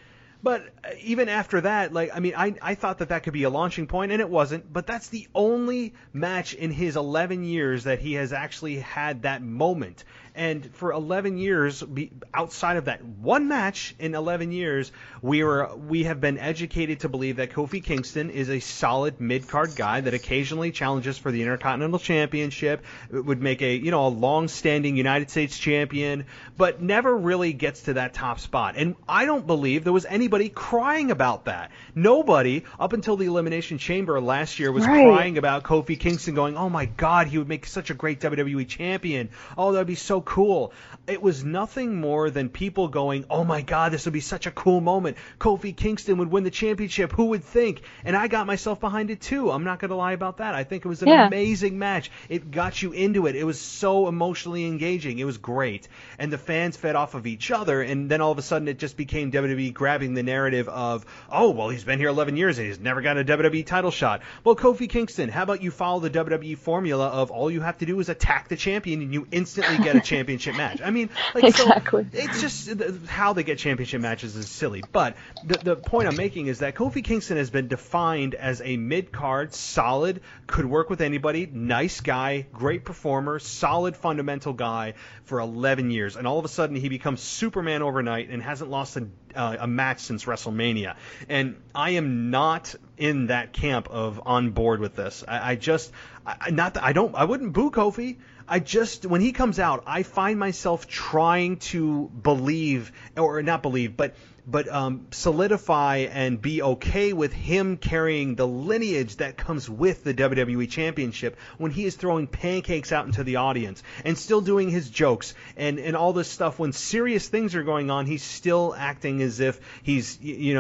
But even after that, I thought that could be a launching point, and it wasn't. But that's the only match in his 11 years that he has actually had that moment. And for 11 years, outside of that one match in 11 years, we have been educated to believe that Kofi Kingston is a solid mid-card guy that occasionally challenges for the Intercontinental Championship, would make a long-standing United States champion, but never really gets to that top spot. And I don't believe there was anybody crying about that. Nobody, up until the Elimination Chamber last year, was crying about Kofi Kingston going, oh my God, he would make such a great WWE champion. Oh, that would be so cool. It was nothing more than people going, oh my God, this would be such a cool moment. Kofi Kingston would win the championship. Who would think? And I got myself behind it too. I'm not going to lie about that. I think it was an amazing match. It got you into it. It was so emotionally engaging. It was great. And the fans fed off of each other, and then all of a sudden it just became WWE grabbing the narrative of, oh, well, he's been here 11 years and he's never got a WWE title shot. Well, Kofi Kingston, how about you follow the WWE formula of all you have to do is attack the champion and you instantly get a championship match. I mean, exactly. So it's just how they get championship matches is silly. But the point I'm making is that Kofi Kingston has been defined as a mid-card, solid, could work with anybody, nice guy, great performer, solid fundamental guy for 11 years. And all of a sudden he becomes Superman overnight and hasn't lost a match since WrestleMania. And I am not in that camp of on board with this. I wouldn't boo Kofi. When he comes out, I find myself trying to believe, or not believe, but solidify and be okay with him carrying the lineage that comes with the WWE Championship when he is throwing pancakes out into the audience and still doing his jokes and all this stuff. When serious things are going on, he's still acting as if he's,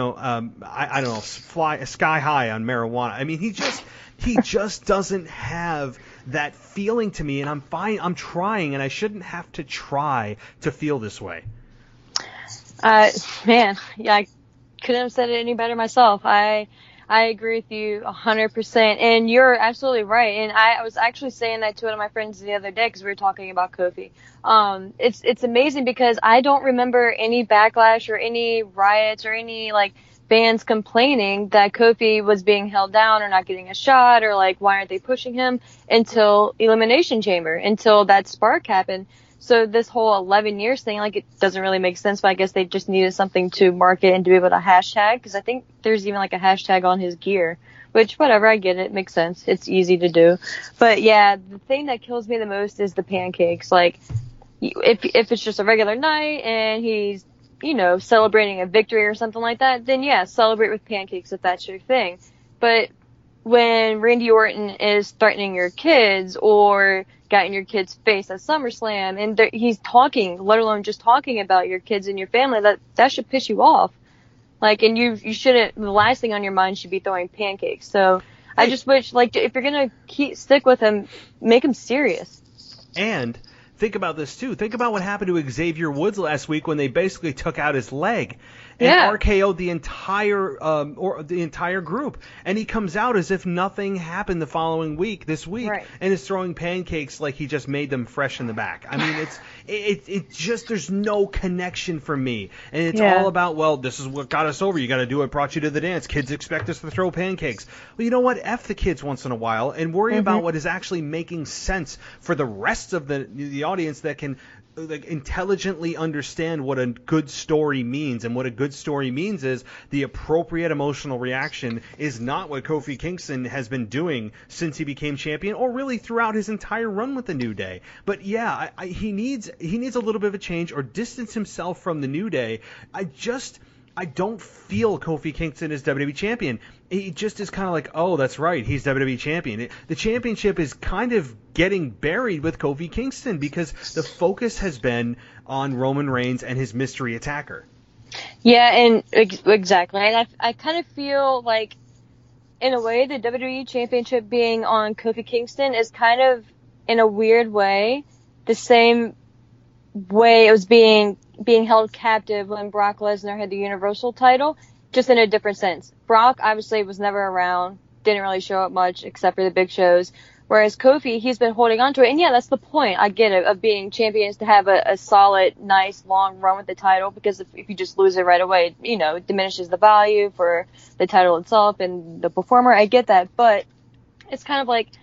I don't know, fly sky high on marijuana. I mean, he just doesn't have that feeling to me, and I'm trying, and I shouldn't have to try to feel this way. Man, yeah, I couldn't have said it any better myself. I agree with you 100%, and you're absolutely right. And I was actually saying that to one of my friends the other day because we were talking about Kofi. It's amazing because I don't remember any backlash or any riots or any fans complaining that Kofi was being held down or not getting a shot or why aren't they pushing him until Elimination Chamber, until that spark happened. So this whole 11 years thing, it doesn't really make sense, but I guess they just needed something to market and to be able to hashtag, because I think there's even a hashtag on his gear, which, whatever, I get it, makes sense. It's easy to do. But yeah, the thing that kills me the most is the pancakes. If it's just a regular night and he's, celebrating a victory or something like that, then yeah, celebrate with pancakes if that's your thing. But when Randy Orton is threatening your kids or got in your kid's face at SummerSlam and he's talking, let alone just talking about your kids and your family, that should piss you off. And you shouldn't, the last thing on your mind should be throwing pancakes. So I just wish, if you're going to stick with him, make him serious. And think about this too. Think about what happened to Xavier Woods last week when they basically took out his leg and RKO'd the entire group. And he comes out as if nothing happened this week, and is throwing pancakes like he just made them fresh in the back. I mean, it's just, there's no connection for me. And it's all about, well, this is what got us over. You got to do what brought you to the dance. Kids expect us to throw pancakes. Well, you know what? F the kids once in a while and worry about what is actually making sense for the rest of the audience that can intelligently understand what a good story means. And what a good story means is the appropriate emotional reaction is not what Kofi Kingston has been doing since he became champion, or really throughout his entire run with the New Day. But yeah, he needs a little bit of a change, or distance himself from the New Day. I don't feel Kofi Kingston is WWE champion. He just is kind of oh, that's right, he's WWE champion. The championship is kind of getting buried with Kofi Kingston because the focus has been on Roman Reigns and his mystery attacker. Yeah, and exactly. And I kind of feel in a way, the WWE championship being on Kofi Kingston is kind of, in a weird way, the same way it was being held captive when Brock Lesnar had the Universal title, just in a different sense. Brock obviously was never around, didn't really show up much except for the big shows. Whereas Kofi, he's been holding on to it. And yeah, that's the point. I get it, of being champion, is to have a solid, nice, long run with the title, because if you just lose it right away, it diminishes the value for the title itself and the performer. I get that. But it's kind of like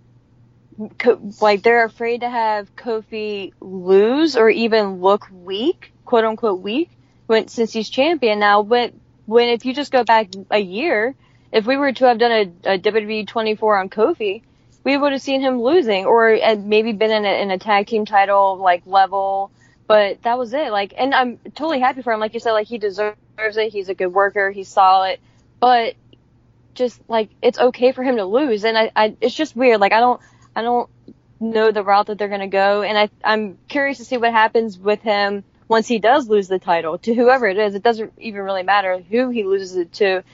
they're afraid to have Kofi lose or even look weak, quote unquote weak, since he's champion now. When if you just go back a year, if we were to have done a WWE 24 on Kofi, we would have seen him losing, or maybe been in a tag team title level. But that was it. And I'm totally happy for him. Like you said, he deserves it. He's a good worker. He's solid. But just it's okay for him to lose. And it's just weird. I don't know the route that they're gonna go. And I'm curious to see what happens with him once he does lose the title to whoever it is. It doesn't even really matter who he loses it to.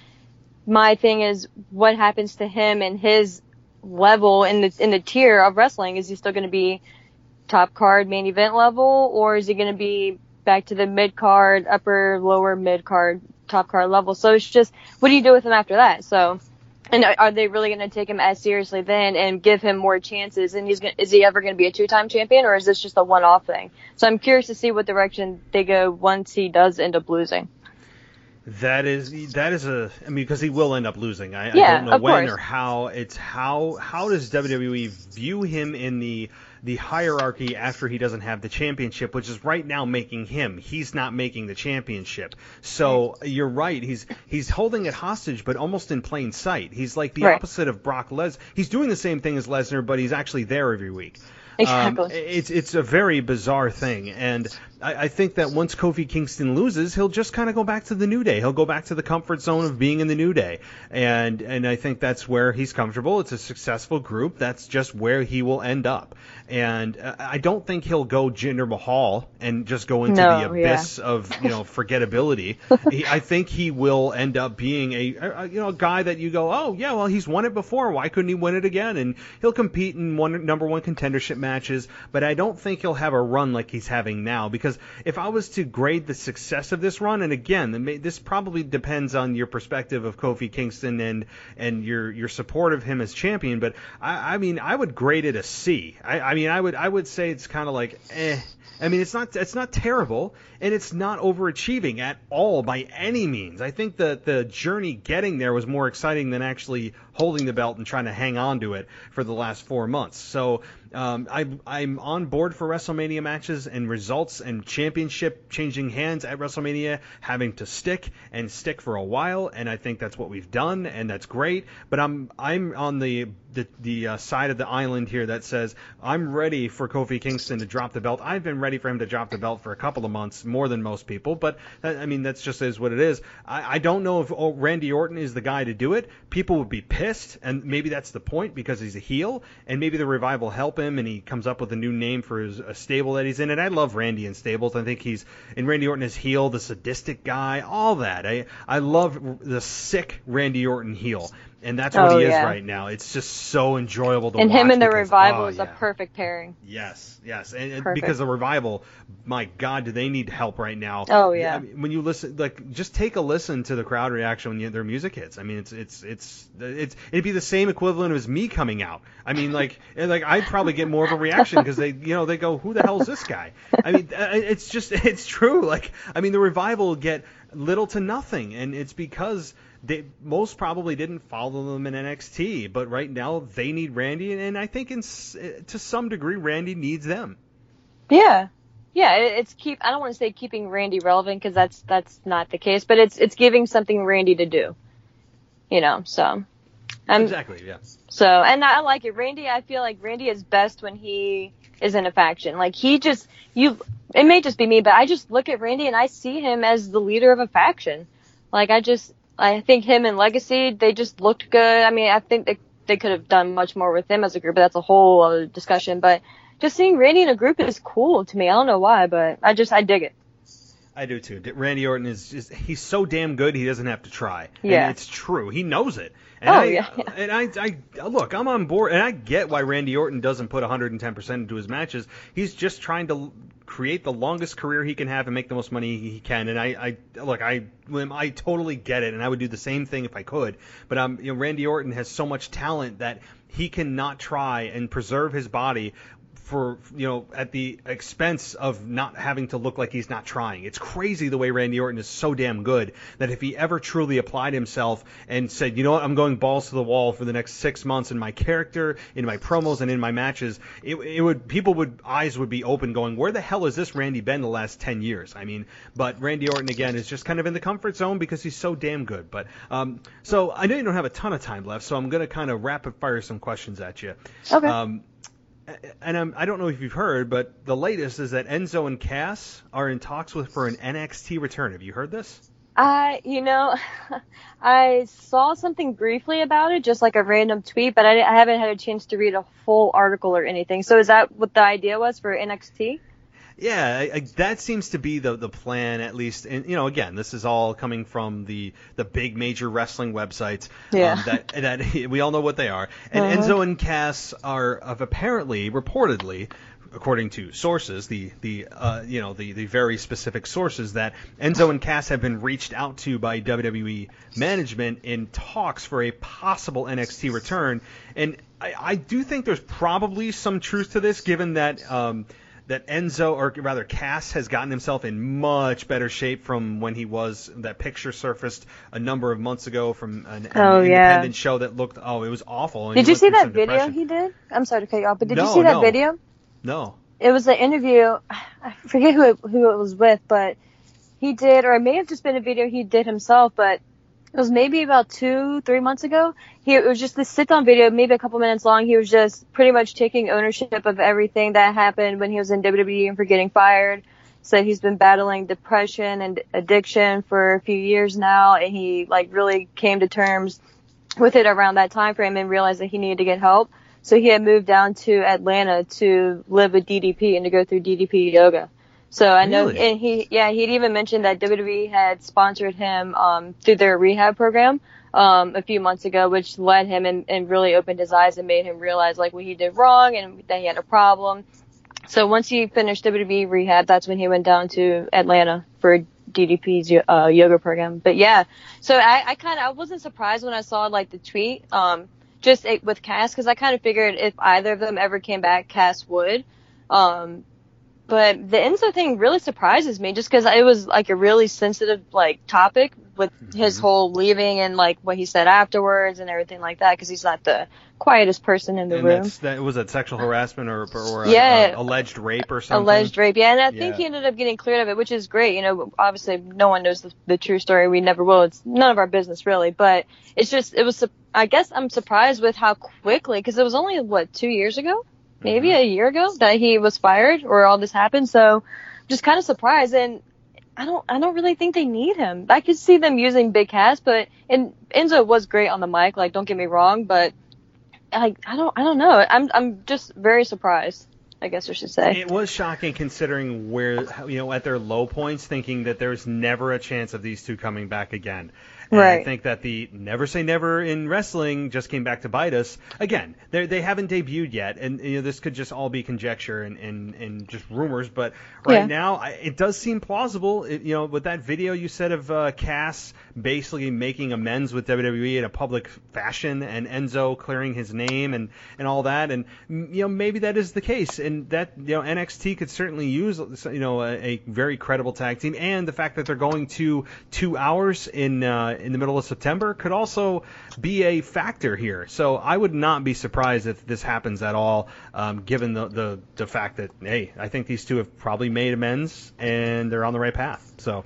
My thing is, what happens to him and his level in the tier of wrestling? Is he still going to be top card main event level, or is he going to be back to the mid card, upper, lower mid card, top card level? So it's just, what do you do with him after that? So, and are they really going to take him as seriously then and give him more chances? And is he ever going to be a 2-time champion, or is this just a one-off thing? So I'm curious to see what direction they go once he does end up losing. That is because he will end up losing. I don't know when or how. It's how does WWE view him in the hierarchy after he doesn't have the championship, which is right now making him. He's not making the championship. So you're right. He's holding it hostage, but almost in plain sight. He's like the opposite of Brock Lesnar. He's doing the same thing as Lesnar, but he's actually there every week. Exactly. It's a very bizarre thing, and I think that once Kofi Kingston loses, he'll just kind of go back to the New Day. He'll go back to the comfort zone of being in the New Day, and I think that's where he's comfortable. It's a successful group. That's just where he will end up. And I don't think he'll go Jinder Mahal and just go into the abyss of forgettability. I think he will end up being a guy that you go, oh yeah, well, he's won it before. Why couldn't he win it again? And he'll compete in number one contendership matches, but I don't think he'll have a run like he's having now. Because if I was to grade the success of this run, and again, this probably depends on your perspective of Kofi Kingston and your support of him as champion, but I would grade it a C. I would say it's kind of like eh. I mean, it's not terrible, and it's not overachieving at all by any means. I think that the journey getting there was more exciting than actually holding the belt and trying to hang on to it for the last 4 months. So I'm on board for WrestleMania matches and results and championship changing hands at WrestleMania having to stick for a while, and I think that's what we've done, and that's great. But I'm on the side of the island here that says I'm ready for Kofi Kingston to drop the belt. I've been ready for him to drop the belt for a couple of months, more than most people, but that's just is what it is. I don't know if Randy Orton is the guy to do it. People would be pissed, and maybe that's the point because he's a heel, and maybe the Revival help him, and he comes up with a new name for his stable that he's in. And I love Randy in stables. I think he's in Randy Orton as heel, the sadistic guy, all that. I love the sick Randy Orton heel. And that's what he is right now. It's just so enjoyable to watch. And him and the Revival is a perfect pairing. Yes. And because the Revival, my God, do they need help right now? Oh, yeah. I mean, when you listen, just take a listen to the crowd reaction when their music hits. I mean, it'd be the same equivalent as me coming out. I mean, I'd probably get more of a reaction because they go, who the hell is this guy? I mean, it's true. The Revival get little to nothing, and it's because they most probably didn't follow them in NXT, but right now they need Randy, and I think to some degree Randy needs them. Yeah. It's I don't want to say keeping Randy relevant because that's not the case, but it's giving something Randy to do. So. Exactly. Yeah. So, and I like it. Randy, I feel like Randy is best when he is in a faction. It may just be me, but I just look at Randy and I see him as the leader of a faction. I think him and Legacy, they just looked good. I mean, I think they could have done much more with him as a group, but that's a whole other discussion. But just seeing Randy in a group is cool to me. I don't know why, but I dig it. I do too. Randy Orton he's so damn good he doesn't have to try. Yeah. And it's true. He knows it. And yeah. And I look, I'm on board, and I get why Randy Orton doesn't put 110% into his matches. He's just trying to create the longest career he can have and make the most money he can. And I totally get it, and I would do the same thing if I could. But Randy Orton has so much talent that he cannot try and preserve his body for, at the expense of not having to look like he's not trying. It's crazy the way Randy Orton is so damn good that if he ever truly applied himself and said, you know what, I'm going balls to the wall for the next 6 months in my character, in my promos, and in my matches, eyes would be open going, where the hell is this Randy been the last 10 years? I mean, but Randy Orton, again, is just kind of in the comfort zone because he's so damn good. But so I know you don't have a ton of time left, so I'm going to kind of rapid fire some questions at you. Okay. And I don't know if you've heard, but the latest is that Enzo and Cass are in talks for an NXT return. Have you heard this? I saw something briefly about it, just like a random tweet, but I haven't had a chance to read a full article or anything. So is that what the idea was for NXT? Yeah, that seems to be the plan, at least. And again, this is all coming from the big major wrestling websites. Yeah. That we all know what they are. And Enzo and Cass have apparently, reportedly, according to sources, the very specific sources, that Enzo and Cass have been reached out to by WWE management in talks for a possible NXT return. And I do think there's probably some truth to this, given that that Enzo, or rather Cass, has gotten himself in much better shape from when that picture surfaced a number of months ago from an independent show that looked, it was awful. Did you see that video he did? I'm sorry to cut you off, but did you see that video? No. It was an interview. I forget who it was with, but he did, or it may have just been a video he did himself, but it was maybe about 2-3 months ago. It was just this sit-down video, maybe a couple minutes long. He was just pretty much taking ownership of everything that happened when he was in WWE and for getting fired. Said he's been battling depression and addiction for a few years now, and he really came to terms with it around that time frame and realized that he needed to get help. So he had moved down to Atlanta to live with DDP and to go through DDP yoga. So I know, really? And he'd even mentioned that WWE had sponsored him through their rehab program a few months ago, which led him and really opened his eyes and made him realize what he did wrong and that he had a problem. So once he finished WWE rehab, that's when he went down to Atlanta for DDP's yoga program. But yeah, so I wasn't surprised when I saw the tweet with Cass, because I kind of figured if either of them ever came back, Cass would. But the Enzo thing really surprises me, just because it was a really sensitive topic with his whole leaving and what he said afterwards and everything like that, because he's not the quietest person in the room. Was that sexual harassment or alleged rape or something? Alleged rape, yeah. And I think he ended up getting cleared of it, which is great. Obviously no one knows the true story. We never will. It's none of our business really. But I guess I'm surprised with how quickly, because it was only 2 years ago? Maybe a year ago that he was fired or all this happened. So just kind of surprised. And I don't really think they need him. I could see them using Big Cass, and Enzo was great on the mic. Don't get me wrong, but I don't know. I'm just very surprised, I guess I should say. It was shocking considering where, at their low points, thinking that there's never a chance of these two coming back again. And right. I think that the never say never in wrestling just came back to bite us. Again, they haven't debuted yet, and this could just all be conjecture and just rumors. But now, it does seem plausible. With that video you said of Cass basically making amends with WWE in a public fashion, and Enzo clearing his name and all that, and maybe that is the case, and that NXT could certainly use a very credible tag team, and the fact that they're going to 2 hours in the middle of September could also be a factor here. So I would not be surprised if this happens at all, given the fact that, hey, I think these two have probably made amends and they're on the right path. So,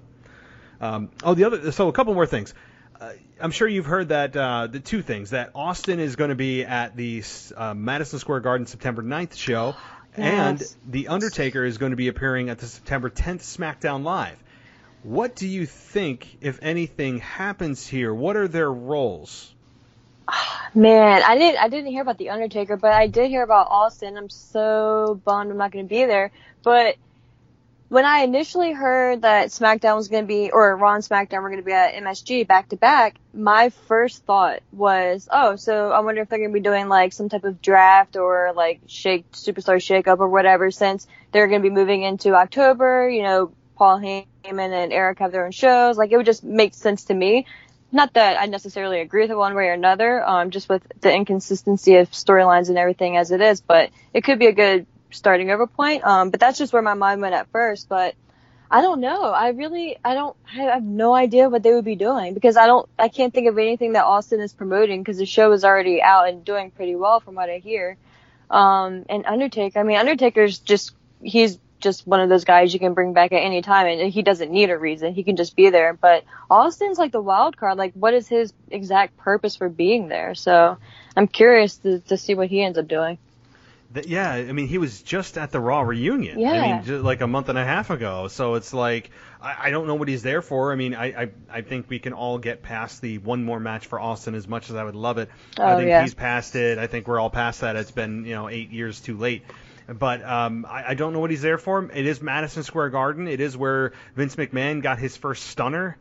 a couple more things. I'm sure you've heard that the two things, that Austin is going to be at the Madison Square Garden September 9th show, and The Undertaker is going to be appearing at the September 10th SmackDown Live. What do you think, if anything, happens here? What are their roles? Man, I didn't hear about The Undertaker, but I did hear about Austin. I'm so bummed I'm not going to be there. But when I initially heard that SmackDown was going to be, or Raw and SmackDown were going to be at MSG back to back, my first thought was, oh, so I wonder if they're going to be doing like some type of draft or like superstar shakeup or whatever, since they're going to be moving into October. You know, Paul Heyman and Eric have their own shows. Like, it would just make sense to me. Not that I necessarily agree with it one way or another, just with the inconsistency of storylines and everything as it is, but it could be a good starting over point. But that's just where my mind went at first. But I don't know. I have no idea what they would be doing, because I can't think of anything that Austin is promoting, because the show is already out and doing pretty well from what I hear. And Undertaker's he's just one of those guys you can bring back at any time, and he doesn't need a reason. He can just be there. But Austin's like the wild card. Like, what is his exact purpose for being there? So I'm curious to see what he ends up doing. Yeah, I mean, he was just at the Raw reunion. Yeah. I mean, just like a month and a half ago. So it's like, I don't know what he's there for. I mean, I think we can all get past the one more match for Austin, as much as I would love it. I think he's past it. I think we're all past that. It's been, 8 years too late. But I don't know what he's there for. It is Madison Square Garden. It is where Vince McMahon got his first stunner.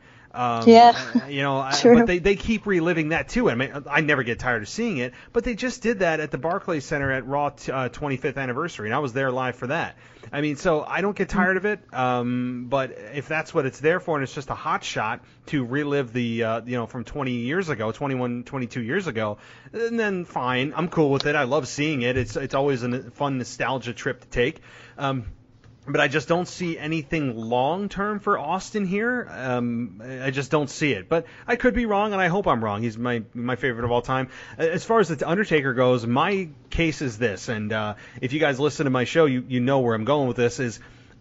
True. But they keep reliving that too. I mean, I never get tired of seeing it, but they just did that at the Barclays Center at Raw 25th anniversary, and I was there live for that. I mean, so I don't get tired of it, but if that's what it's there for, and it's just a hot shot to relive the, from 20 years ago, 21, 22 years ago, then fine, I'm cool with it. I love seeing it. It's always a fun nostalgia trip to take. But I just don't see anything long-term for Austin here. I just don't see it. But I could be wrong, and I hope I'm wrong. He's my favorite of all time. As far as the Undertaker goes, my case is this, and if you guys listen to my show, you know where I'm going with this, is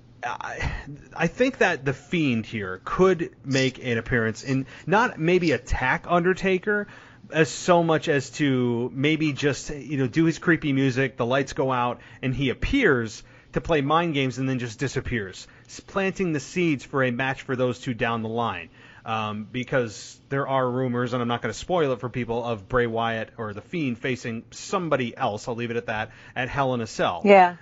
I think that The Fiend here could make an appearance in, not maybe attack Undertaker, as so much as to maybe just, do his creepy music, the lights go out, and he appears to play mind games and then just disappears, planting the seeds for a match for those two down the line. Because there are rumors, and I'm not going to spoil it for people, of Bray Wyatt or The Fiend facing somebody else, I'll leave it at that, at Hell in a Cell. Yeah.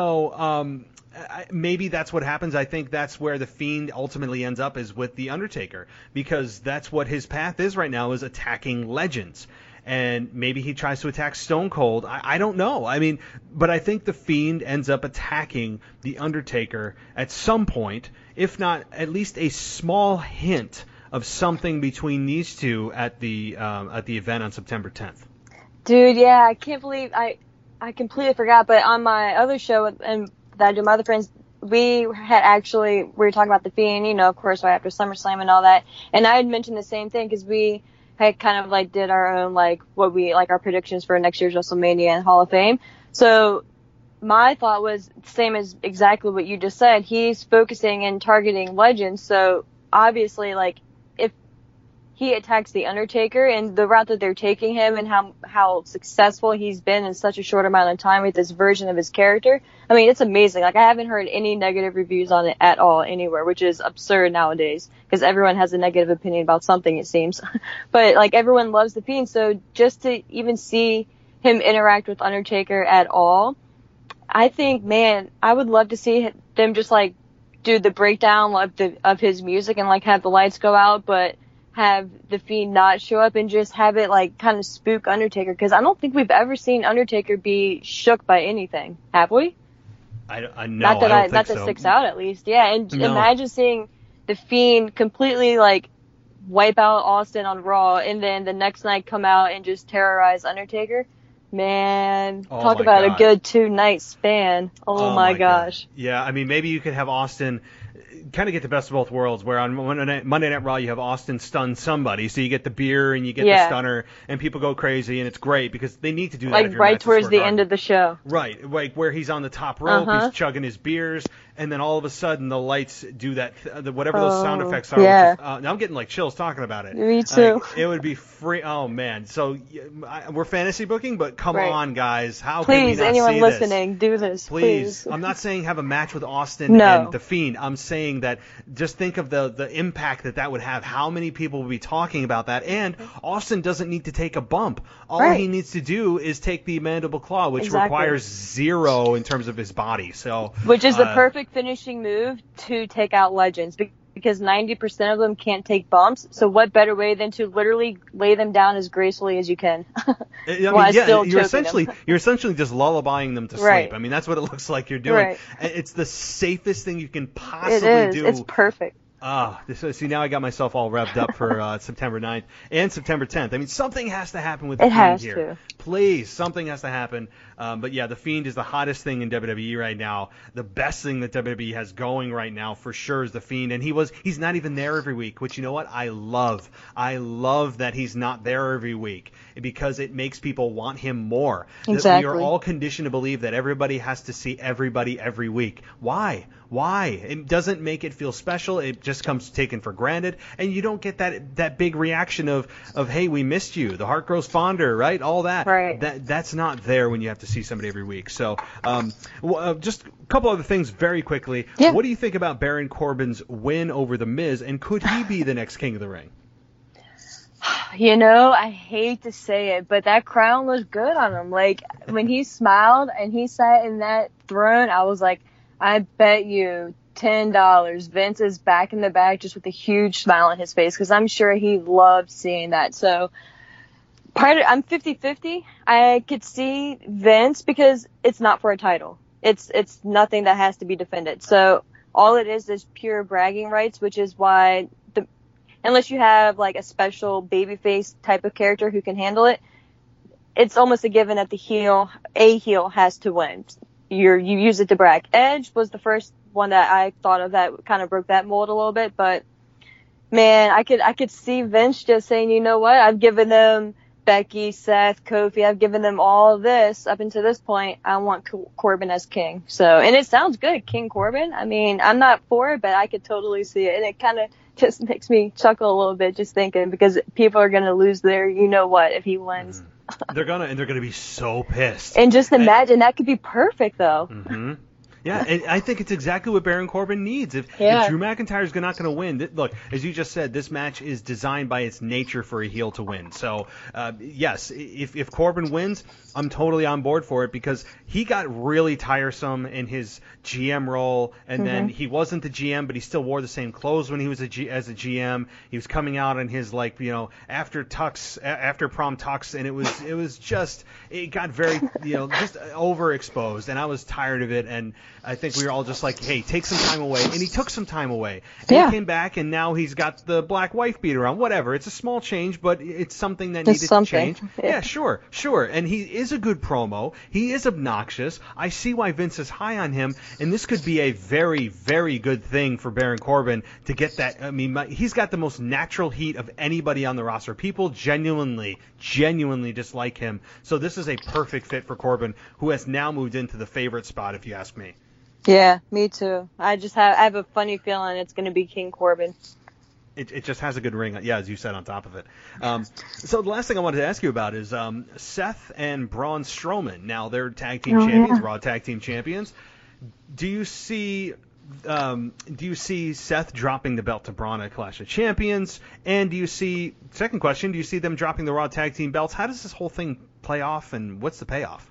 So maybe that's what happens. I think that's where The Fiend ultimately ends up, is with The Undertaker, because that's what his path is right now, is attacking legends. And maybe he tries to attack Stone Cold. I don't know. I mean, but I think The Fiend ends up attacking The Undertaker at some point, if not at least a small hint of something between these two at the event on September 10th. Dude, yeah, I can't believe I completely forgot. But on my other show and that I do with my other friends, we were talking about The Fiend, of course, right after SummerSlam and all that. And I had mentioned the same thing, because we had kind of like did our own our predictions for next year's WrestleMania and Hall of Fame. So my thought was the same as exactly what you just said. He's focusing and targeting legends. So obviously, if he attacks The Undertaker and the route that they're taking him and how successful he's been in such a short amount of time with this version of his character, I mean, it's amazing. I haven't heard any negative reviews on it at all anywhere, which is absurd nowadays, because everyone has a negative opinion about something, it seems. But everyone loves The Fiend, so just to even see him interact with Undertaker at all, I think, man, I would love to see them just do the breakdown of his music and have the lights go out, but have The Fiend not show up and just have it kind of spook Undertaker, because I don't think we've ever seen Undertaker be shook by anything, have we? Not that sticks out, at least. Yeah, and imagine seeing The Fiend completely wipe out Austin on Raw, and then the next night come out and just terrorize Undertaker. Man, talk about a good 2-night span. Oh my gosh. God. Yeah, I mean, maybe you could have Austin kind of get the best of both worlds, where on Monday Night Raw you have Austin stun somebody, so you get the beer and you get the stunner, and people go crazy, and it's great because they need to do that. Right towards the end of the show. Right, where he's on the top rope, he's chugging his beers, and then all of a sudden the lights do that, whatever those sound effects are. Yeah. Now I'm getting chills talking about it. Me too. It would be free. Oh man, so we're fantasy booking, but come on, guys, how please, can we not anyone see listening, do this. Please. I'm not saying have a match with Austin and The Fiend. I'm saying saying that just think of the impact that would have, how many people would be talking about that. And Austin doesn't need to take a bump. All he needs to do is take the mandible claw, which requires 0 in terms of his body. So, which is the perfect finishing move to take out legends, because 90% of them can't take bumps. So what better way than to literally lay them down as gracefully as you can? You're essentially just lullabying them to sleep. I mean, that's what it looks like you're doing. Right. It's the safest thing you can possibly do. It's perfect. See, now I got myself all revved up for September 9th and September 10th. I mean, something has to happen with the Fiend here. It has to. Please, something has to happen. But yeah, the Fiend is the hottest thing in WWE right now. The best thing that WWE has going right now for sure is the Fiend. And he's not even there every week, which, you know what? I love that he's not there every week, because it makes people want him more. Exactly. We are all conditioned to believe that everybody has to see everybody every week. Why? It doesn't make it feel special. It just comes taken for granted, and you don't get that big reaction of hey, we missed you. The heart grows fonder, right? All that. Right. That's not there when you have to see somebody every week. So, just a couple other things very quickly. Yeah. What do you think about Baron Corbin's win over The Miz, and could he be the next King of the Ring? You know, I hate to say it, but that crown was good on him. Like, when he smiled and he sat in that throne, I was like, I bet you $10 Vince is back in the bag just with a huge smile on his face, because I'm sure he loved seeing that. So I'm 50-50. I could see Vince, because it's not for a title. It's nothing that has to be defended. So all it is pure bragging rights, which is why unless you have like a special babyface type of character who can handle it, it's almost a given that a heel has to win. You use it to brag. Edge was the first one that I thought of that kind of broke that mold a little bit, but man, I could see Vince just saying, you know what, I've given them Becky, Seth, Kofi, I've given them all this up until this point. I want Corbin as king. So, and it sounds good, King Corbin. I mean, I'm not for it, but I could totally see it, and it kind of just makes me chuckle a little bit just thinking, because people are going to lose their you know what if he wins. They're gonna be so pissed. And just imagine, that could be perfect though. Mm-hmm. Yeah, and I think it's exactly what Baron Corbin needs. If Drew McIntyre is not going to win, look, as you just said, this match is designed by its nature for a heel to win. So, yes, if Corbin wins, I'm totally on board for it, because he got really tiresome in his GM role, and then he wasn't the GM, but he still wore the same clothes when he was as a GM. He was coming out in his after prom tux, and it got very just overexposed, and I was tired of it. And I think we were all just like, hey, take some time away. And he took some time away. And he came back, and now he's got the black wife beater on. Whatever. It's a small change, but it's something that needed to change. Yeah, sure. And he is a good promo. He is obnoxious. I see why Vince is high on him, and this could be a very, very good thing for Baron Corbin to get that. I mean, he's got the most natural heat of anybody on the roster. People genuinely dislike him. So this is a perfect fit for Corbin, who has now moved into the favorite spot, if you ask me. Yeah, me too. I have a funny feeling it's going to be King Corbin. It just has a good ring, yeah, as you said, on top of it. So the last thing I wanted to ask you about is Seth and Braun Strowman. Now they're tag team champions, Raw tag team champions. Do you see Seth dropping the belt to Braun at Clash of Champions? And second question, do you see them dropping the Raw tag team belts? How does this whole thing play off, and what's the payoff?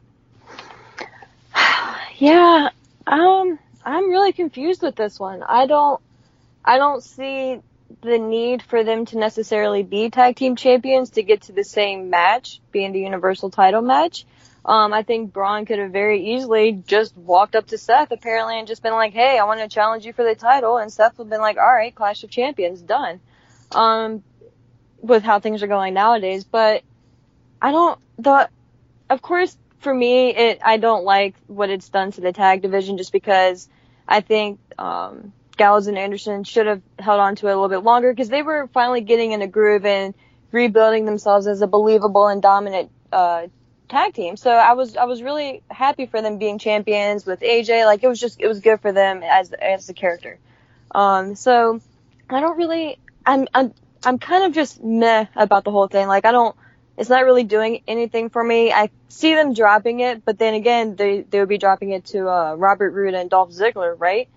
Yeah. I'm really confused with this one. I don't see the need for them to necessarily be tag team champions to get to the same match, being the Universal title match. I think Braun could have very easily just walked up to Seth, apparently, and just been like, hey, I want to challenge you for the title. And Seth would have been like, all right, Clash of Champions, done. With how things are going nowadays. But of course, for me, I don't like what it's done to the tag division, just because I think Gallows and Anderson should have held on to it a little bit longer, because they were finally getting in a groove and rebuilding themselves as a believable and dominant tag team. So I was really happy for them being champions with AJ. Like, it was good for them as a character. So I don't really, I'm kind of just meh about the whole thing. Like, it's not really doing anything for me. I see them dropping it, but then again, they would be dropping it to Robert Roode and Dolph Ziggler, right?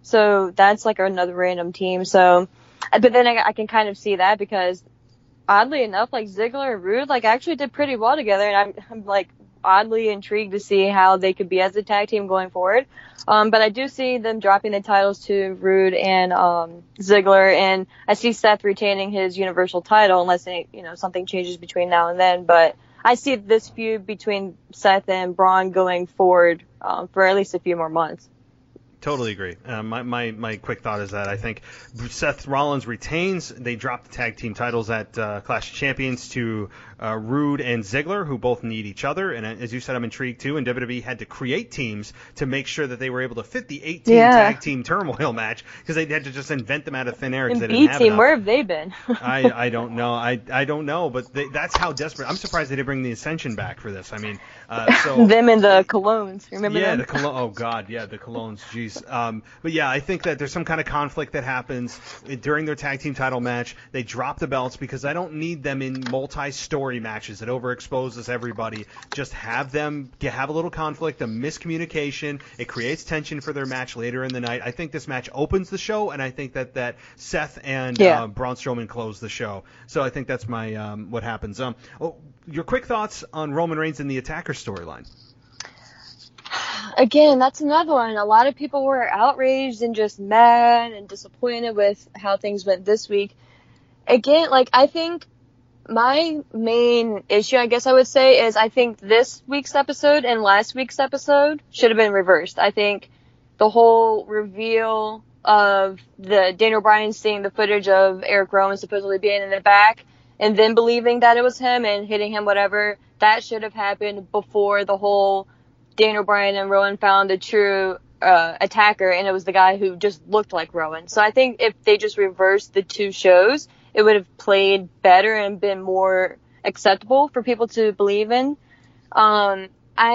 So that's like another random team. So, but then I can kind of see that because oddly enough, like Ziggler and Rude, like actually did pretty well together. And I'm like oddly intrigued to see how they could be as a tag team going forward. But I do see them dropping the titles to Rude and Ziggler, and I see Seth retaining his Universal title unless something changes between now and then. But I see this feud between Seth and Braun going forward for at least a few more months. Totally agree. My quick thought is that I think Seth Rollins retains. They drop the tag team titles at Clash of Champions to Rude and Ziggler, who both need each other. And as you said, I'm intrigued too. And WWE had to create teams to make sure that they were able to fit the 18 tag team turmoil match because they had to just invent them out of thin air. And B-Team, where have they been? I don't know. I don't know. But that's how desperate. I'm surprised they didn't bring the Ascension back for this. I mean, them and the Colognes. Remember them? Yeah, the Cologne. Oh God, yeah, the Colognes. Jeez. But yeah, I think that there's some kind of conflict that happens during their tag team title match. They drop the belts because I don't need them in multi-story matches that overexposes everybody. Just have them have a little conflict, a miscommunication. It creates tension for their match later in the night. I think this match opens the show, and I think that Seth and Braun Strowman close the show. So I think that's my what happens. Your quick thoughts on Roman Reigns and the Attacker storyline? Again, that's another one. A lot of people were outraged and just mad and disappointed with how things went this week. Again, like, I think my main issue, I guess I would say, is I think this week's episode and last week's episode should have been reversed. I think the whole reveal of the Daniel Bryan seeing the footage of Eric Rowan supposedly being in the back and then believing that it was him and hitting him, whatever, that should have happened before the whole Daniel Bryan and Rowan found the true attacker, and it was the guy who just looked like Rowan. So I think if they just reversed the two shows, it would have played better and been more acceptable for people to believe in. I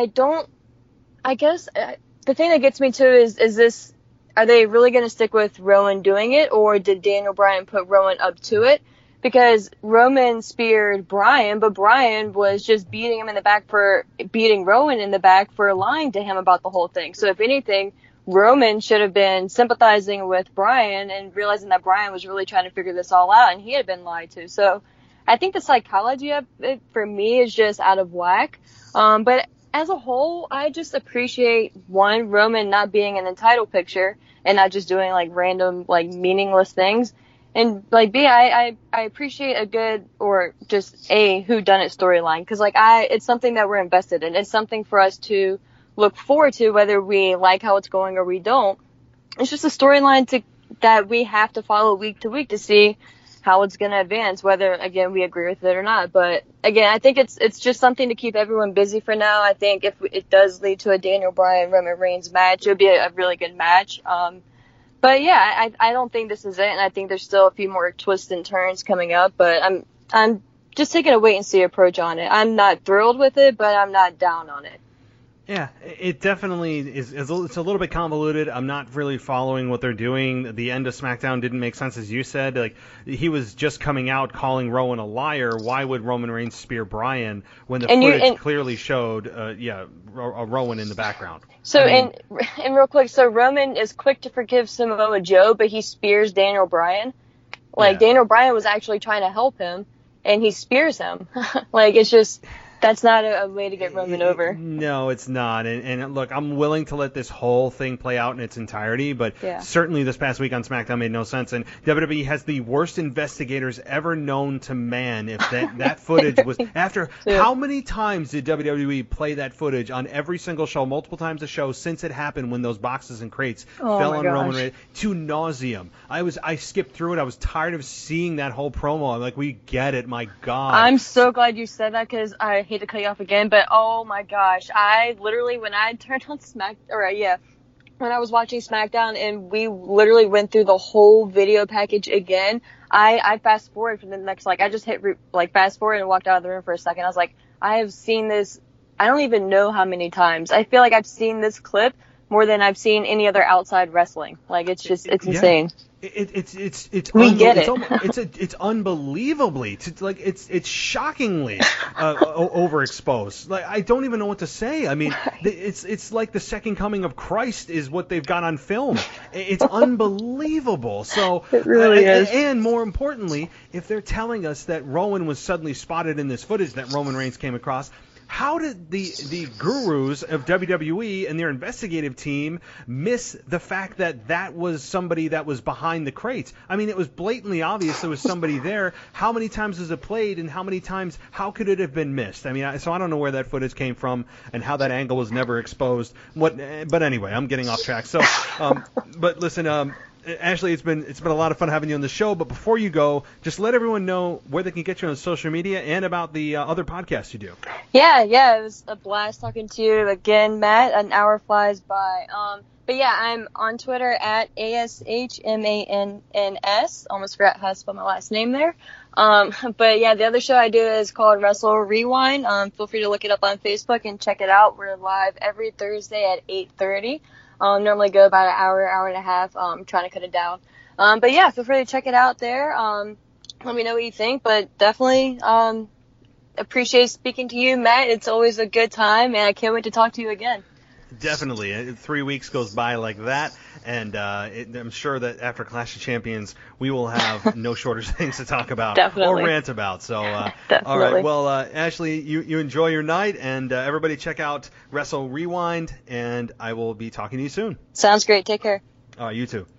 guess the thing that gets me too is this, are they really going to stick with Rowan doing it, or did Daniel Bryan put Rowan up to it? Because Roman speared Bryan, but Bryan was just beating him in the back for beating Rowan in the back for lying to him about the whole thing. So if anything, Roman should have been sympathizing with Bryan and realizing that Bryan was really trying to figure this all out and he had been lied to. So I think the psychology of it for me is just out of whack. But as a whole, I just appreciate, one, Roman not being in the title picture and not just doing like random, like meaningless things. And like B, I appreciate a good, or just a whodunit storyline, because like it's something that we're invested in. It's something for us to look forward to, whether we like how it's going or we don't. It's just a storyline that we have to follow week to week to see how it's going to advance, whether again we agree with it or not. But again, I think it's just something to keep everyone busy for now. I think if it does lead to a Daniel Bryan Roman Reigns match, it would be a really good match. But yeah, I don't think this is it, and I think there's still a few more twists and turns coming up, but I'm just taking a wait and see approach on it. I'm not thrilled with it, but I'm not down on it. Yeah, it definitely is. It's a little bit convoluted. I'm not really following what they're doing. The end of SmackDown didn't make sense, as you said. Like, he was just coming out calling Rowan a liar. Why would Roman Reigns spear Bryan when the footage clearly showed, a Rowan in the background? So, and real quick, so Roman is quick to forgive Samoa Joe, but he spears Daniel Bryan. Like, Daniel Bryan was actually trying to help him, and he spears him. Like, it's just... That's not a way to get Roman over. No, it's not. And look, I'm willing to let this whole thing play out in its entirety, but certainly this past week on SmackDown made no sense. And WWE has the worst investigators ever known to man. If that footage was after how many times did WWE play that footage on every single show, multiple times a show since it happened when those boxes and crates fell on Roman Reigns to nauseum. I skipped through it. I was tired of seeing that whole promo. I'm like, we get it. My God. I'm so glad you said that, because I hate to cut you off again, but oh my gosh, I literally, when I turned on when I was watching SmackDown and we literally went through the whole video package again, I fast forward for the next, I just hit fast forward and walked out of the room for a second. I was like, I have seen this, I don't even know how many times. I feel like I've seen this clip more than I've seen any other outside wrestling. Like, it's just, it's insane. It's we get it. It's unbelievably, it's shockingly overexposed. Like, I don't even know what to say. I mean, it's like the second coming of Christ is what they've got on film. It's unbelievable. So it really is. And more importantly, if they're telling us that Rowan was suddenly spotted in this footage that Roman Reigns came across, how did the gurus of WWE and their investigative team miss the fact that that was somebody that was behind the crates? I mean, it was blatantly obvious there was somebody there. How many times was it played, and how could it have been missed? I mean, so I don't know where that footage came from and how that angle was never exposed. But anyway, I'm getting off track. So, but listen, Ashley, it's been a lot of fun having you on the show. But before you go, just let everyone know where they can get you on social media and about the other podcasts you do. Yeah, it was a blast talking to you again, Matt. An hour flies by. But yeah, I'm on Twitter at ASHMANNS. Almost forgot how to spell my last name there. But yeah, the other show I do is called Wrestle Rewind. Feel free to look it up on Facebook and check it out. We're live every Thursday at 8:30. Normally go about an hour and a half. Trying to cut it down. But yeah, feel free to check it out there. Let me know what you think, but definitely, appreciate speaking to you, Matt. It's always a good time, and I can't wait to talk to you again. Definitely. 3 weeks goes by like that, and I'm sure that after Clash of Champions, we will have no shortage of things to talk about or rant about. So, all right. Well, Ashley, you enjoy your night, and everybody check out Wrestle Rewind, and I will be talking to you soon. Sounds great. Take care. All right, you too.